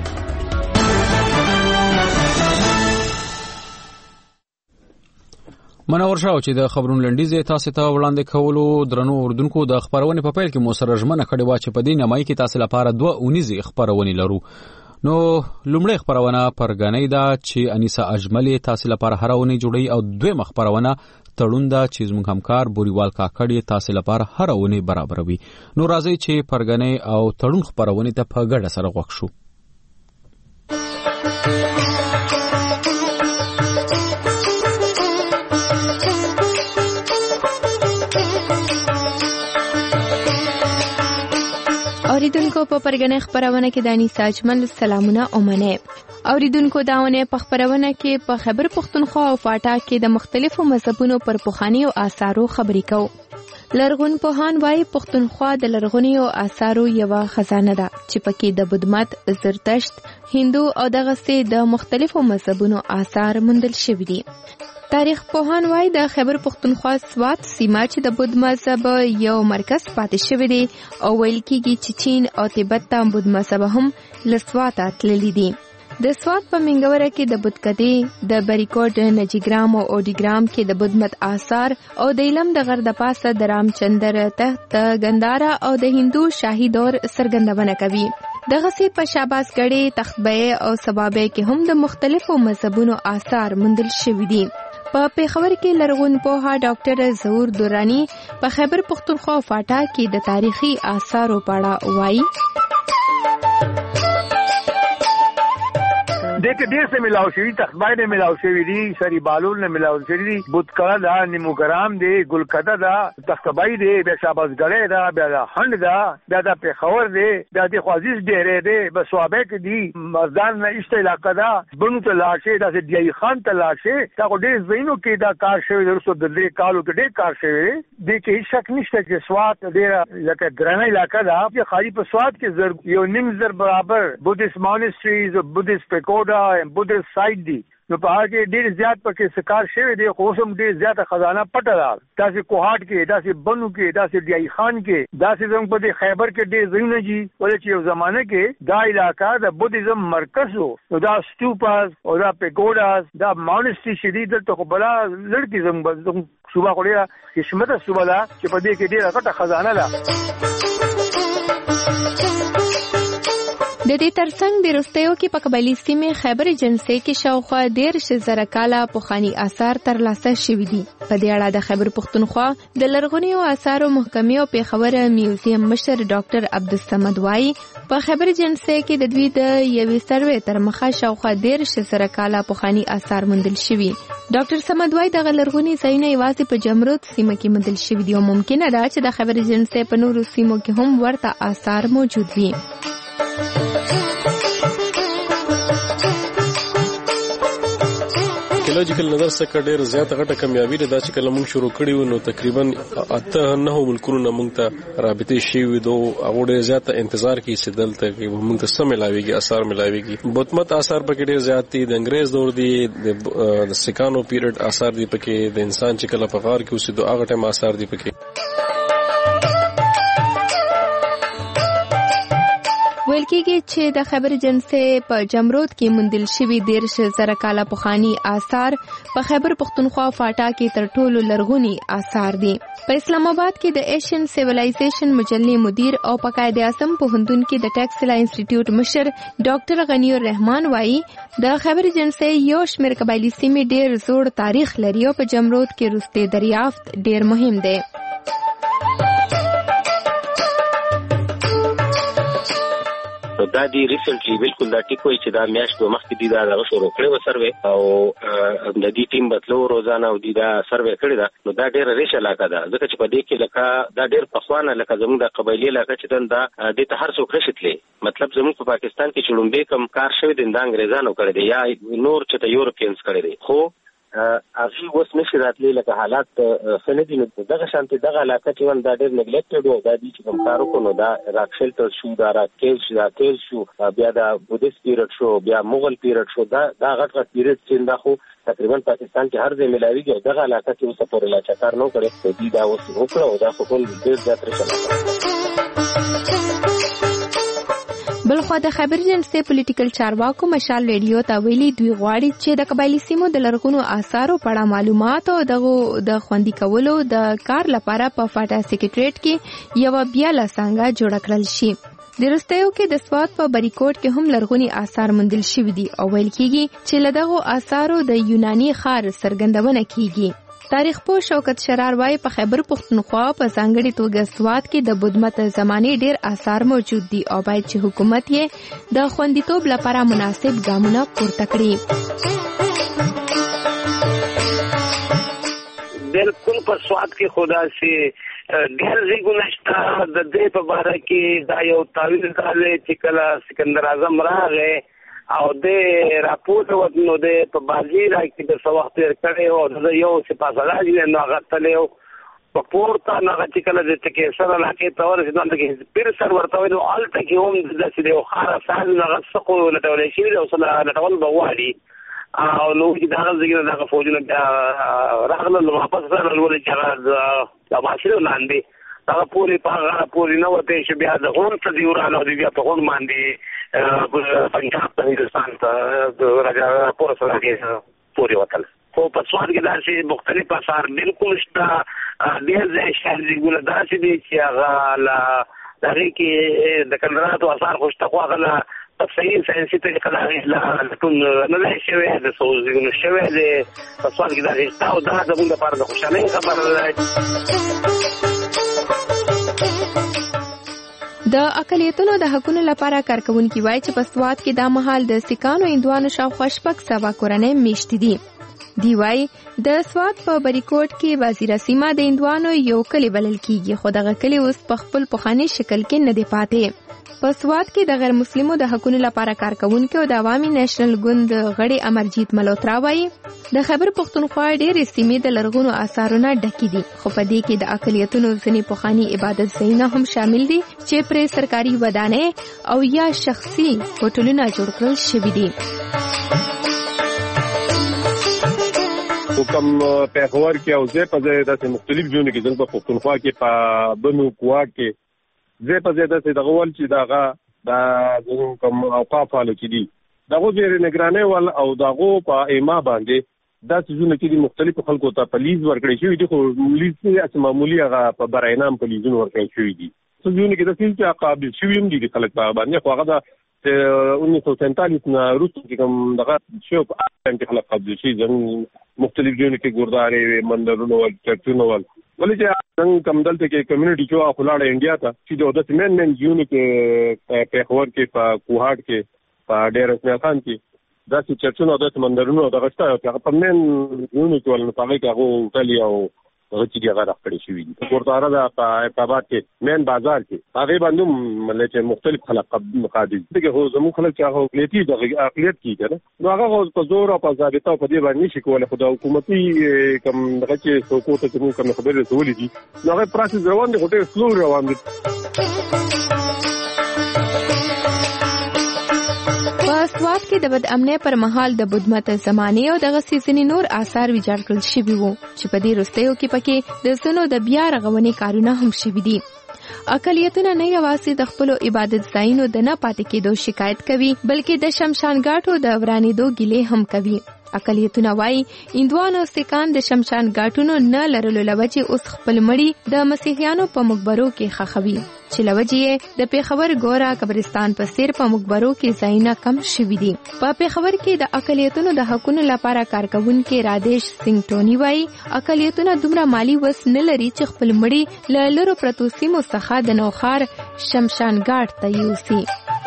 منور شاو چې د خبرونو لنډیزه تاسو ته وړاندې کولو درنو اردوونکو د خبرونه په پیل کې مو سره ژمنه کړې و چې په دې نمای کې تاسو لپاره 2 خبرونه لرو. نو لومړی خبرونه پرګنۍ ده چې انیسا اجملی تاسو لپاره هرونه جوړي او دویمه خبرونه تړون ده چې زموږ همکار بوريوال کاکړی تاسو لپاره هرونه برابروي. نو راځي چې پرګنۍ او تړون خبرونه ته په ګډه سره غوښ شو. اوریدونکو په پرګنې خبرونه کې دانی ساجمل سلامونه اومنه. اوریدونکو داونه په خبرونه کې په خیبر پښتونخوا او فاټا کې د مختلفو مذهبونو پر پوخانی او آثارو خبرې کو. لرغون پوهان وايي پښتونخوا د لرغونی او آثارو یو خزانه ده چې پکې د بدمت، زرتشت، هندو او دغه سي د مختلفو مذهبونو آثار موندل شوي دي. تاریخ پوهان وايي د خیبر پښتونخوا سوات سیمه چې د بودھ مذهب یو مرکز پاتې شوی دی او ویل کېږي چې چین او تبت ته بودھ مذهب هم لسوات تللی دي. د سوات په منګوره کې د بودکدي د بریکوټ نجیګرام او اوډیګرام کې د بودمت آثار او د علم د غرد پاسه د رامچندر تخت غندارا او د هندو شاهي دور سرګندونه کوي. دغه سي په شاباسګړې تختبه او سبابه کې هم د مختلفو مذهبونو آثار موندل شوي دي. په پیښور کې لرغون پوها ډاکټر ظهور دورانی په خیبر پښتونخوا فاټا کې د تاریخي آثارو په اړه وایي. دیکھ دیر سے ملاو شوی تخبای نے ملاو شوی دی سری بالول نے ملاو شوی دی بودکړه دا نیموګرام دی ګلکده دا تخبای دی بیا شاباسګړې دا بیا هند دا بیا د پیښور دی بیا د خوازیز ډېرې دی بسوابه کې دی مردان نه ایسته علاقه دا بنو ته لاشه دا د دی خان ته لاشه دا ډېر زینو کې دا کار شوی درسو د دې کالو کې ډېر کار شوی دی کې هیڅ شک نشته چې سوات ډېر لکه ګرانه علاقه دا چې خاري په سوات کې یو نیم زر برابر بودیست مونستریز او بودیست پیکوډا and Buddhist site دی نو په هغه کې ډیر زیات پکې سکار شوی دی خو هم ډیر زیاته خزانه پټه ده داسې کوهاټ کې داسې بنو کې داسې ډیای خان کې داسې زموږ په خیبر کې ډیر ځایونه دي ولې چې یو زمانه کې دا علاقہ د بودیزم مرکز وو نو دا سټوپاز او دا پیګوډاز دا مونسټری شدید ته بلا لړکی زموږ صوبه خوري حشمت صوبه دا چې په دې کې ډیره غټه خزانه ده د دې ترڅنګ د روستیو کې په قبایلي سیمې خیبر جنسي کې شاوخوا 13,000 کاله پخواني آثار ترلاسه شوي دي. په دې اړه د خیبر پښتونخوا د لرغونیو آثارو محکمې او پیښور میوزیم مشر ډاکټر عبدالصمد وایي په خیبر جنسي کې د دوی د یوې سروې تر مخه شاوخوا 13,000 کاله پخواني آثار موندل شوي. ډاکټر صمد وایي دغه لرغوني ځایونه یوازې په جمرود سیمه کې موندل شوي دي او ممکنه ده چې د خیبر جنسي په نورو سیمو کې هم ورته آثار موجود وي. لوجیکل نظر څخه ډېر زیات غټه کامیابی ده چې کله موږ شروع کړی و نو تقریبا 8-9 ملکونو موږ ته رابطې شوي دو هغه ډېر زیات انتظار کوي چې دلته موږ ته سم ملاويږي آثار ملاويږي بوتمت آثار پکې ډېر زیات دي د انګريز دور دي د سکانو پیریډ آثار دي پکې د انسان چې کله په غار کې اوسېدو هغه ټیم آثار دي پکې ویل کېږي چې د خیبر جنسي په جمرود کې موندل شوي 13,000 کاله پخواني آثار په خیبر پښتونخوا فاټا کې تر ټولو لرغوني آثار دي. په اسلام آباد کې د ایشین سیویلایزیشن مجلې مدیر او په قائد اعظم پوهنتون کې د ټیکسلا انسټیټیوټ مشر ډاکټر غنی الرحمن وایي د خیبر جنسي یو شمېر قبایلي سیمې ډېر زوړ تاریخ لري او په جمرود کې وروستی دریافت ډېر مهم دی. دا دی ریسنټلی بالکل دا ټیکوي چې دا میاشت مخکې دی دا شروع کړی و سروې او د دې ټیم بتلو روزانه او دا سروې کړی دا نو دا ډېر ریش علاقه ده ځکه چې په دې کې لکه دا ډېر پخوانه لکه زموږ د قبایلی علاقه چې دا د ته هر څوک رسیدلې مطلب زموږ په پاکستان کې چړومبې کم کار شوی د انګریزانو کړی دی یا نور چې ته یورپینز کړی دی خو اغي اوس نشي راتلی لکه حالات سندي نو دغه شانتي دغه علاقه چې دا ډېر نیګلیکټډ و دا دي چې کوم کارو کو نو دا راکشلټر شو دا راکیل شو بیا دا بودیست پیریډ شو بیا مغل پیریډ شو دا غټ پیریډ چې دا خو تقریبا پاکستان کې هر ځای ملاويږي دغه علاقه چې اوس پورې لا چکر نو کړي دي دا اوس وکړو دا خو ټول ډېر زیات رسېږي. بلخوا د خیبر جنسي پولیټیکل چارواکو مشال ریډیو ته ویلي دوی غواړي چې د قبایلی سیمو د لرغونو آثارو په اړه معلومات او د خوندي کولو د کار لپاره په فاټا سیکریټریټ کې یو بیا لسانګه جوړ کړل شي. د روستیو کې د سوات په بریکوټ کې هم لرغوني آثار موندل شوي دي او ویل کېږي چې له دغو آثارو د یوناني ښار څرګندونه کېږي. تاریخ پوه شوکت شرار وايي په خیبر پښتونخوا په ځانګړي توګه سوات کې د بدمت زمانې ډېر آثار موجود دي او باید چې حکومت یې د خوندیتوب لپاره مناسب ګامونه پورته کړي. بالکل په سوات کې خدا سي ډېر ځایونه شته د دې په اړه کې دا یو تعویل کاله چې کله سکندر اعظم راغی او د راپورټ ورنو د په بازی راکې د سوخت کړي او د یو سپاسلای نه غتلو په پورته نه چې کله د تکي سره لاکې تور ځنه د پیر سر ورته نو الته کې هم د سې یو خار سال نه غسقو لټول شي او سره لټول بوالي او نو چې دا ځګره د فوجونو راغله واپس راغله چې دا باسي لاندې دا پوری نو ته چې بیا د اون څه دی ورانه دی بیا په اون باندې پنجاب ته هندستان ته د راجا پور سره کې پوری وکړ خو په سوال کې دا چې مختلف آثار بالکل شته ډېر ځای شهر دی ګول دا چې دی چې هغه لا دغه کې د کندراتو آثار خوشته خو هغه صحیح ساينسي طریقه لا ټول نه شوی د سوزګنو شوی د په سوال کې دا چې تاسو دا د موږ لپاره د خوشالۍ خبره ده. د اقلیتونو د حقوقو لپاره کارکونکي وایي چې په سوات کې دا مهال د سکانو هندوانو شاوخوا 600 کورنۍ میشتې دي. دی وایي د سوات په بریکوټ کې وزیره سیمه د هندوانو یو کلی بلل کیږي خو دغه کلی اوس په خپل پخواني شکل کې نه دی پاتې. په سوات کې د غیر مسلمو د حقوقو لپاره کارکونکي او د عوامي نېشنل ګوند غړي امرجیت ملوترا وایي د خیبر پښتونخوا ډېرې سیمې د لرغونو آثارونو ډکې دي خو په دې کې د اقلیتونو ځینې پخواني عبادت ځایونه هم شامل دي چې پرې سرکاري ودانۍ او یا شخصي هوټلونه جوړ کړل شوي دي. حکم پیښور کې او زه په ځای د مختلف ځایونو کې د پښتونخوا کې په بنو کوه کې زه په ځای د غول چې داغه د کوم اوقاف حالو کې دي دغه ډېر نگرانۍ ول او دغه په ایما باندې دا ځونه کې مختلفو خلکو ته پولیس ورکړي شوی دي خو پولیس یې معمولی هغه په برینام پولیسونو ورکړي شوی دي ځونه کې د سیل قابل شوی هم دي خلک په باندې خو هغه 1947 نه وروسته کوم دغه شو په ټیم کې خلک قابل شي ځن مختلف ځونه کې ګورداري مندرونو او چرچونو ول ولې چې څنګه کوم دلته کې کمیونټي چې خلاړه انډیا ته چې د سیمن ځونه کې پیښور کې په کوهاټ کې په ډېر اسمه خان کې دا چې چرچونو د سمندرونو دغه شته هغه په من ځونه کې ول نه پاره کې هغه هوټل او هغه چې هغه راخړې شوی دي ورته دا په آباد کې مین بازار کې هغه باندې ملته مختلف خلک مقادس دي هو زموږ خلک چې هغه اقلیتي د اقلیت کې کنه نو هغه په زور او په ضابطه په دې باندې شي کوله خدای حکومتي کوم دغه چې حکومت ته کوم خبرې رسولې دي نو هغه پروسس روان دي هټل سلو روان دي سوات کې د بد امنۍ پر مهال د بدمت زمانه او د غسیزنی نور آثار ویجاړ کړل شوی وو چې په دې رستیو کې پکې د سونو د بیا رغونې کارونه هم شوي دي. اقلیتونه نه یوازې د خپل عبادت ځایونو د نه پاتې کېدو شکایت کوي بلکې د شمشان غاټو د ورانېدو ګیلې هم کوي. اقلیتونه وايي هندوان او سکان د شمشان غاټونو نه لرلو لوجه اوس خپل مړي د مسیحیانو په مقبرو کې خخوي چې لوجه د پیښور ګورا قبرستان په سیر په مقبرو کې ځایونه کم شوي دي. په پیښور کې د اقلیتونو د حقوقو لپاره کارکونکو رادیش سنگ ټونی وايي اقلیتونه دومره مالی وس نه لري چې خپل مړي له لرو پرتو سیمو څخه د نوخار شمشان غاټ ته یوسي.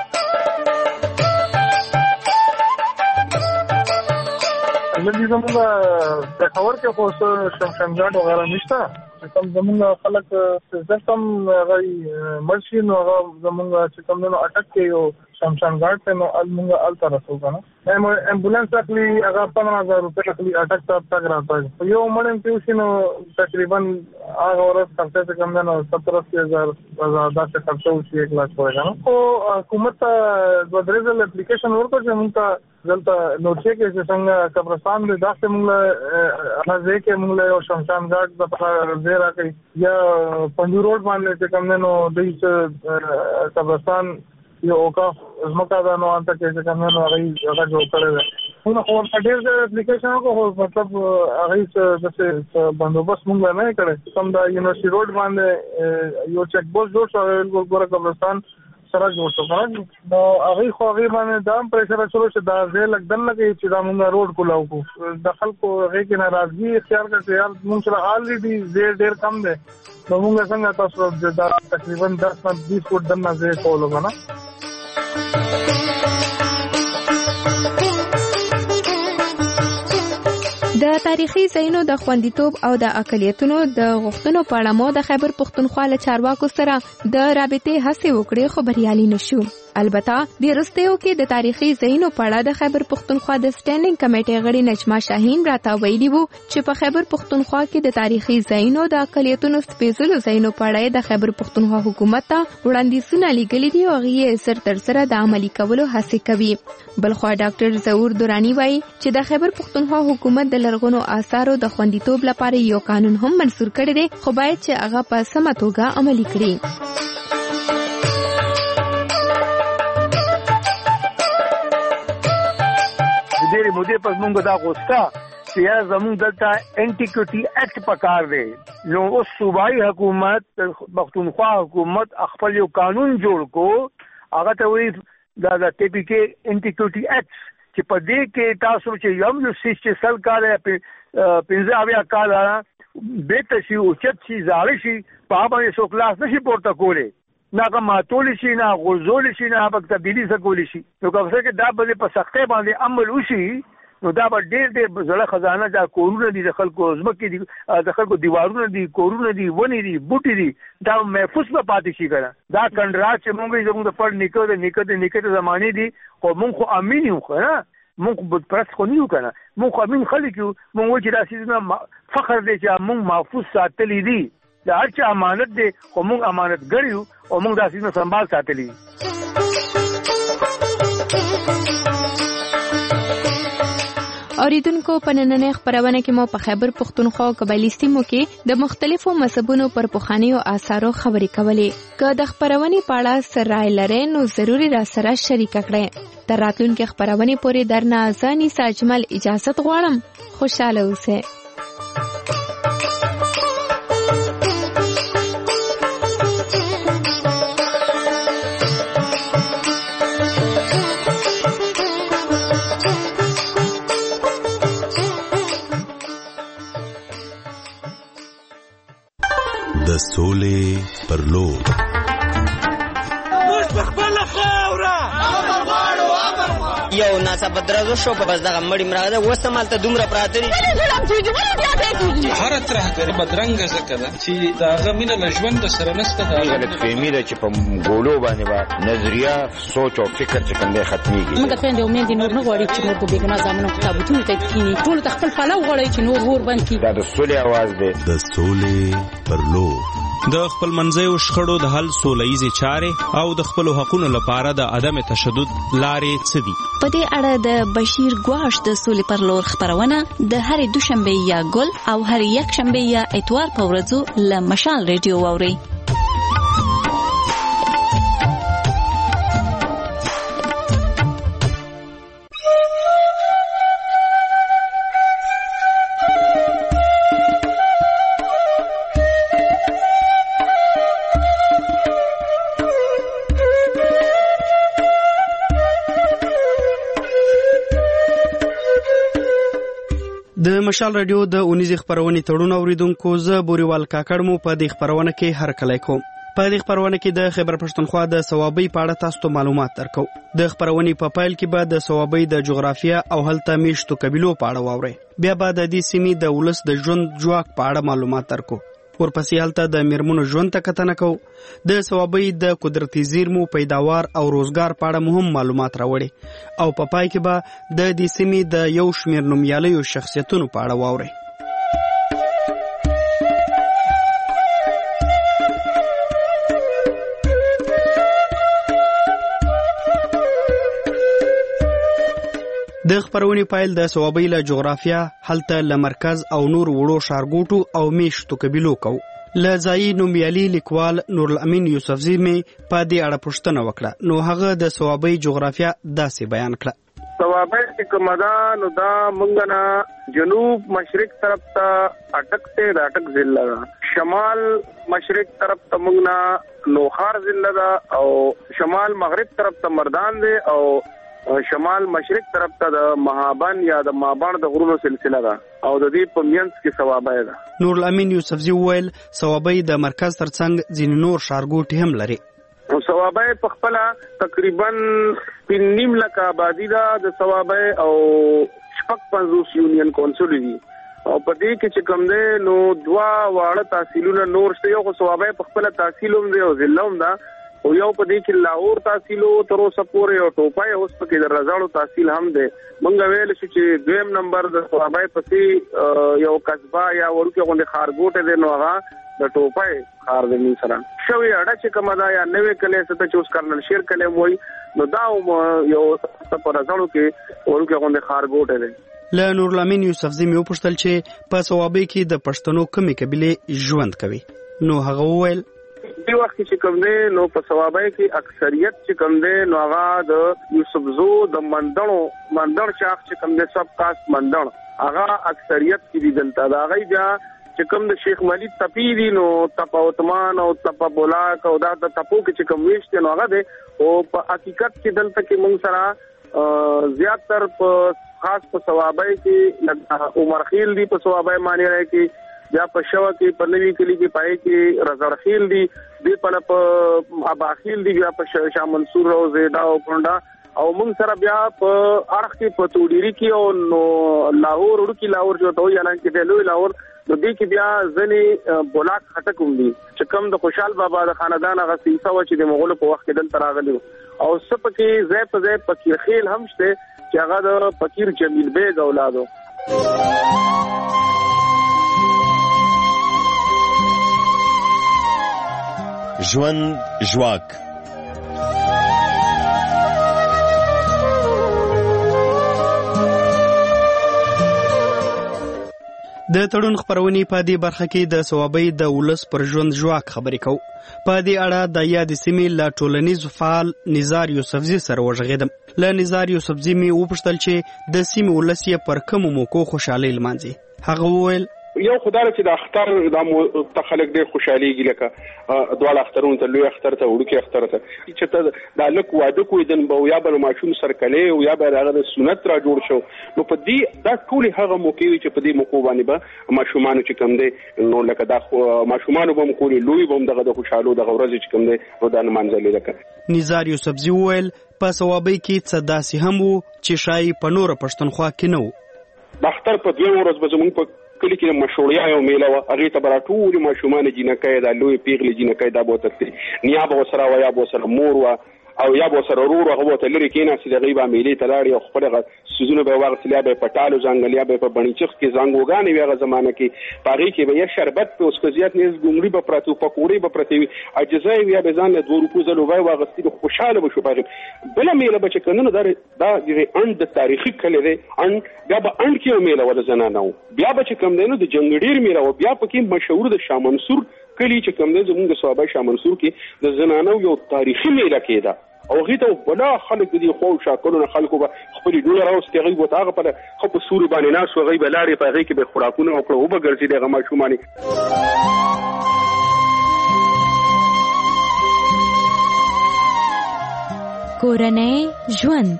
زموږ د خبر کې خو شمشان غاټ وغیرہ نشته چې کوم زموږ خلک ځکه غي مرشي نو زموږ چې کوم نو اٹک کې یو شمشان غاټ ته نو موږ الته رسو کنه ایمبولانس اخلي هغه 15000 روپے اخلي اٹک ته تک راځي یو مړم پیوسی نو تقریبا هغه ورځ خرڅه کم نه 17000 دا څه خرڅه وشي 1 لک ورګا نو حکومت د درېزل اپلیکیشن ورکړ چې موږ دلته نو چې څنګه قبرستان د داسې موږ راځي کې موږ یو شمشان غاټ د زیرا کوي یا پنځو روډ باندې چې کوم نو د قبرستان یو اوقاف زمکا دا نو انت کې چې کوم نو هغه جوړ کړل نو خو په دې اپلیکیشن کو مطلب هغه څه بندوبست موږ نه کړی کوم دا یونیورسيټي روډ باندې یو چک پوسټ جوړ شو ګوره قبرستان سره جوړ شو نو هغه خو هغه باندې دام پریشر شروع شو دا زه لګدن لګي چې دا موږ روډ کولاو کو د خلکو هغه کې ناراضي اختیار کړي یار موږ سره الریډي ډېر کم ده نو موږ څنګه تاسو دا تقریبا 10-20 فوټ دنه زه کولو کنه. د تاریخي ځایونو د خوندیتوب او د اقلیتونو د غوښتنو په اړه مو د خیبر پښتونخوا له چارواکو سره د رابطې هڅې وکړې خو بریالي نشو. البته د رستیو کې د تاریخي ځایونو په اړه د خیبر پښتونخوا د سټینډینګ کمیټې غړي نجما شاهین راته ویلي وو چې په خیبر پښتونخوا کې د تاریخي ځایونو د اقلیتونو سپیڅلو ځایونو په اړه د خیبر پښتونخوا حکومت ته وړاندیزونه لېږلي دي او هغه سر تر سره د عملي کولو هڅه کوي. بلخوا ډاکټر ظهور دورانی وایي چې د خیبر پښتونخوا حکومت د لرغونو آثارو د خوندیتوب لپاره یو قانون هم منسور کړی دی خو باید چې هغه په سمه توګه عملي کړي. ډېرې مودې پس موږ دا غوښتا چې یا زموږ دلته انټیکوټي اکټ پکار دی نو اوس صوبایي حکومت پښتونخوا حکومت خپل یو قانون جوړ کو هغه ته وایي دا ټیپیکل انټیکوټي اکټ چې په دې کې تاسو چې یو سیستم سل کال 15 کال به تاسو او چې زاړه شي په باندې سو کلاس نشي پورته کوله ناګه ماتول شي نه غوزول شي نه په تبدیلی سکول شي نو کوم څه کې دا به په سختۍ باندې عمل وشي نو دا به ډېر زړه خزانه دا کورونه دي د خلکو زمکې دي د خلکو دیوارونه دي کورونه دي ونی دي بوټي دي دا محفوظ به پاتې شي کنه دا کندرات چې موږ زموږ د پړ نیکه زمانه دي خو موږ خو امین یو خو موږ په پرس خو نیو کنه موږ امین خلک یو موږ چې راسي فخر دي چې موږ محفوظ ساتلې دي دا چې امانت دي خو موږ امانت ګړیو او موږ داسې نه سنبال ساتلې. اوریدونکو په نننۍ خپرونه کې مو په خیبر پښتونخوا او قبایلی سیمو کې د مختلفو مذهبونو پر پخوانیو آثارو خبرې کولې. که د خپرونې په اړه څه رائے لرئ نو ضروري راسره شریک کړئ. تر راتلونکې خپرونې پورې درنه ځاني ساجمل اجازت غواړم. خوشاله اوسئ. د سولې پر لور یو ناڅاپه درزو شو په بس دغه مړی مراده وسه مالته دومره پراته دي هر ترهګر بدرنګه ځکه ده چې د هغه مینه له ژوند سره نسته. دا غلطفهمي ده چې په ګولو باندې به نظریه سوچ او فکر چې کوم دی ختمېږي. موږ خویندې او میندې نور نه غواړي چې نور د بېګناه زامنو په تابوتونو ته کښېني. ټولو ته خپل پلو غواړي چې نور اور بند کړي. دا د سولې اواز دی. د سولې پر لور د خپل منځیو شخړو د حل سولهییزې چارې او د خپلو حقونو لپاره د عدم تشدد لارې څه دي؟ په دې اړه د بشیر ګواش د سولې پر لور خپرونه د هرې دوشنبې یا ګل او هرې یکشنبې یا اتوار په ورځو له مشال ریډیو واورئ. د مشال رادیو د اونیزې خپرونې تړون اوریدونکو زه بوریوال کاکړ مو په دې خپرونه کې هرکلی کوم. په دې خپرونه کې د خیبر پښتونخوا د صوابۍ په اړه تاسو ته معلومات درکو. د خپرونې په پیل کې به د صوابۍ د جغرافیه او هلته میشتو قبیلو په اړه واورئ. بیا به د دې سیمې د ولس د ژوند جواک په اړه معلومات درکو. ورپسې هلته د میرمنو ژوند ته کتنه کوو. د صوابۍ د قدرتي زیرمو پیداوار او روزګار په اړه مهم معلومات راوړي او په پای کې به د دې سیمې د یو شمېر نومیالیو شخصیتونو په اړه واورئ. د خپرونې پایل د صوابۍ له جغرافیه هلته له مرکز او نور وړو ښارګوټو او میشتو قبیلو کوو. له ځایي نومیالي لیکوال نورالامین یوسفزي مې په دې اړه پوښتنه وکړه. نو هغه د صوابۍ جغرافیه داسې بیان کړه. صوابۍ چې کومه ده نو دا موږ نه جنوب مشرق طرف ته اټک ته د اټک ضلع ده. شمال مشرق طرف ته موږ نه نوخار ضلع ده او شمال مغرب طرف ته مردان ده او شمال مشرق طرف ته د مهابن یا د مابان د غرونو سلسله ده او د دې په منځ کې صوابۍ ده. نورالامین یوسفزي وویل صوابۍ د مرکز ترڅنګ ځینې نور ښارګوټي هم لري. صوابۍ په خپله تقریبا 3.5 لک آبادي ده د صوابۍ او 56 یونین کونسل دي او په دې کې چې کوم دی نو 2 واړه تحصیلونه نور شته. یو صوابۍ په خپله تحصیل هم دی او ضلع هم ده او یو په دې کې لاهور تحصیلو تر اوسه پورې او ټوپای اوس پکې د رضاړو تحصیل هم دی. مونږ ویل شو چې دویم نمبر د صوابۍ پسې یو قصبه یا ورکه غونډه خارګوټه دی نو هغه د ټوپای خار دی سره شوی اړه چې کومه دا یا نوې کلې ست چې اوس کرنل شیر کلې وای نو دا یو په رضاړو کې ورکه غونډه خارګوټه دی. له نورالامین یوسفزي مې وپوښتل چې په صوابۍ کې د پښتنو کومې قبیلې ژوند کوي. نو هغه وویل دې وخت چې کوم دی نو په صوابۍ کې اکثریت چې کوم دی نو هغه د یوسفزو د مندړ شاخ چې کوم دی سب کاست مندړ هغه اکثریت کې دي. دلته دا غي بیا چې کوم د شیخ ملي تپی دي نو تپا عثمان او تپا بولاک او دا د تپو کې چې کوم ویشت نو هغه دی او په حقیقت کې دلته کې مونږ سره زیاتره په خاص په صوابۍ کې عمر خیل دی په صوابۍ معنی راځي کې بیا په شوا کې په نوی کلی کې پای کې رضاخیل دی دی په اباخیل دی بیا په شاه منصور او زیدا او کونډه او موږ سره بیا په اړخ کې په توډيري کې او نو لاهور ورکی لاهور جو ته یانان کې د لوی لاهور نو دې کې بیا ځنې بولاک خټک هم دي چې کوم د خوشحال بابا د خاندان هغه سیسه و چې د مغولو په وخت کې دلته راغلي او سپ کې زې په زې فقیر خیل هم شته چې هغه د فقیر جمیل بیگ اولادو. ژوند ژواک د تړون خبرونې په دې برخه کې د صوابۍ د ولس پر ژوند ژواک خبرې کوو. په دې اړه د یادې سیمې له ټولنیز فعال نزار یوسفزي سره وغږېدم. له نزار یوسفزي مې وپوښتل چې د سیمې ولس یې پر کومو موکو خوشحالۍ لمانځي. هغه وویل یو خدای چې د اختر د خلک ډېر خوشحاليږي لکه دواړه اخترونو ته لوی اختر ته وړوکی اختر ته چې ته د لک واده کوی دن به یا بل ماشوم سرکلې او یا به هغه د سنت را جوړ شو نو په دې دا ټول هغه موقع چې په دې موقع باندې به ماشومان چې کوم دي نو لکه دا ماشومان به مکولي لوی به دغه د خوشحالو د ورځې چې کوم دي نو دا منځلې لکه نزار یوسفزي وویل په صوابۍ کې څه داسې هم وو چې شای په نور پښتونخوا کې نه وو. د اختر په دوه ورځ به زموږ په کلی کې مشوریا یو میله و هغه ته براتول ماشومان جنکای د لوی پیغلي جنکای د بوتل نیابه وسره و یا بوسره مور و او یا بوسره رور هغه ته لري کینه چې د غیبه میلې تلاړي او خپل سيزونه به واغسلیا به پټالو ځنګلیا به په بنچخ کې زنګوګانې ویغه زمانه کې پاري کې به شربت په اوسکزيات نيز ګمړي به پراتو پکوړي به پرتوي اجزای ویا به ځان له 2 روپو زلو وای واغستي خوشاله بشو پاره بل میله به چې کنه دا د اند تاریخي کله دی ان بیا به اند کې میله ول زنانه بیا به چې کم دینو د جنگډیر میله او بیا پکې مشهور د شاه منصور کلی چې کم دی زموږ د صوابۍ شاه منصور کې د زنانو یو تاریخي میله کېده او غیته بلا خلک دي خو شاکلونه خلکو به خپل ډول راوستي غي بوت هغه په خو سوري باندې ناس او غي بلاري په غي کې به خوراکونه او کړو به ګرځي دغه ماشومانی. کورنۍ ژوند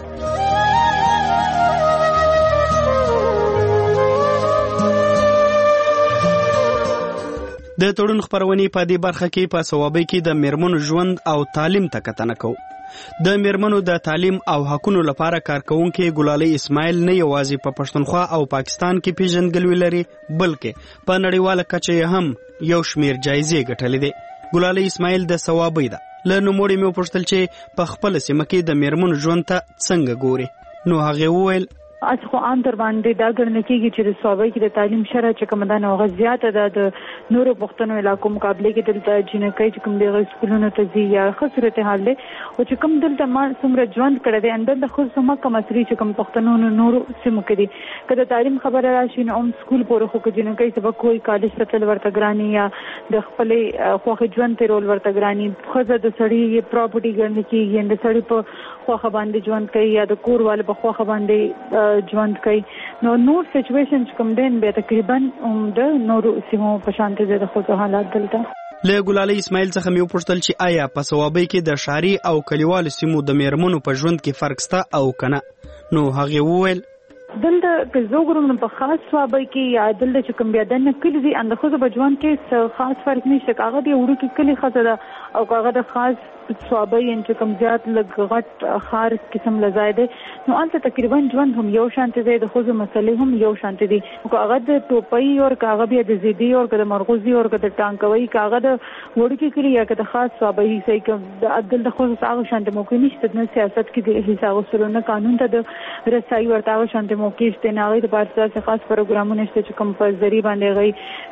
د تړون خبرونې په دې برخه کې په صوابۍ کې د میرمنو ژوند او تعلیم ته کتنه کوو. د میرمنو د تعلیم او حقوقو لپاره کارکونکو ګلالۍ اسماعیل نه یوازې په پښتونخوا او پاکستان کې پیژندګلوي لري بلکې په نړیواله کچه هم یو شمیر جایزې ګټلې دي. ګلالۍ اسماعیل د صوابۍ ده. له نوموړي مې وپوښتل چې په خپل سیمه کې د میرمنو ژوند ته څنګه ګوري. نو هغه وویل از خو عام تر باندې دا ګڼل کېږي چې د صوابۍ کې د تعلیم شرح چې کوم ده نو هغه زیاته ده د نورو پښتنو علاقو مقابله کې دلته جنکۍ چې کوم دغه سکولونو ته ځي یا ښه صورتحال دی او چې کوم دلته ما څومره ژوند کړی دی اندر د خو سمه کم اثري چې کوم پښتنو نورو سیمو کې دي که د تعلیم خبره راشي نو هم سکول پورې خو که جنکۍ سبق کوي کالج ته تل ورته ګراني یا د خپلې خوښې ژوند تېرول ورته ګراني ښځه د سړي پراپرټي ګڼل کېږي د سړي په خوښه باندې ژوند کوي یا د کور والو په خوښه باندې ژوند کوي نو نور سچويشن کوم دین به تقریبا د نورو سیمو په شان دي د خو حالات دلته. له ګلالۍ اسماعیل څخه مې وپوښتل چې آیا په صوابۍ کې د شهري او کلیوالو سیمو د میرمنو په ژوند کې فرق شته او کنه. نو هغه وویل دلته که زوګرم په خاص صوابۍ کې یا دلته چې کوم بیا د کلی دي اند خو په ژوند کې خاص فرق نشته. هغه دی وړو کې کلی خاصه ده او هغه د خاص صوابۍ ان چې کوم زیات لږ غټ خار قسم لزای دی نو انت تقریبا ژوند هم یو شانته دی د خوځو مسلې هم یو شانته دي. هغه د ټوپۍ او هغه بیا د زیدي او د مرغوزي او د ټانکوي هغه د وړو کې کلی یا که د خاص صوابۍ سي کوم د عدل د خوځو هغه شانته موقع نشته. نه سیاست کې د حساب سره نه قانون ته د رسایي ورته شانته موقع شته نه غي د بارسه خاص پروګرامونه شته چې کوم په ذریعہ باندې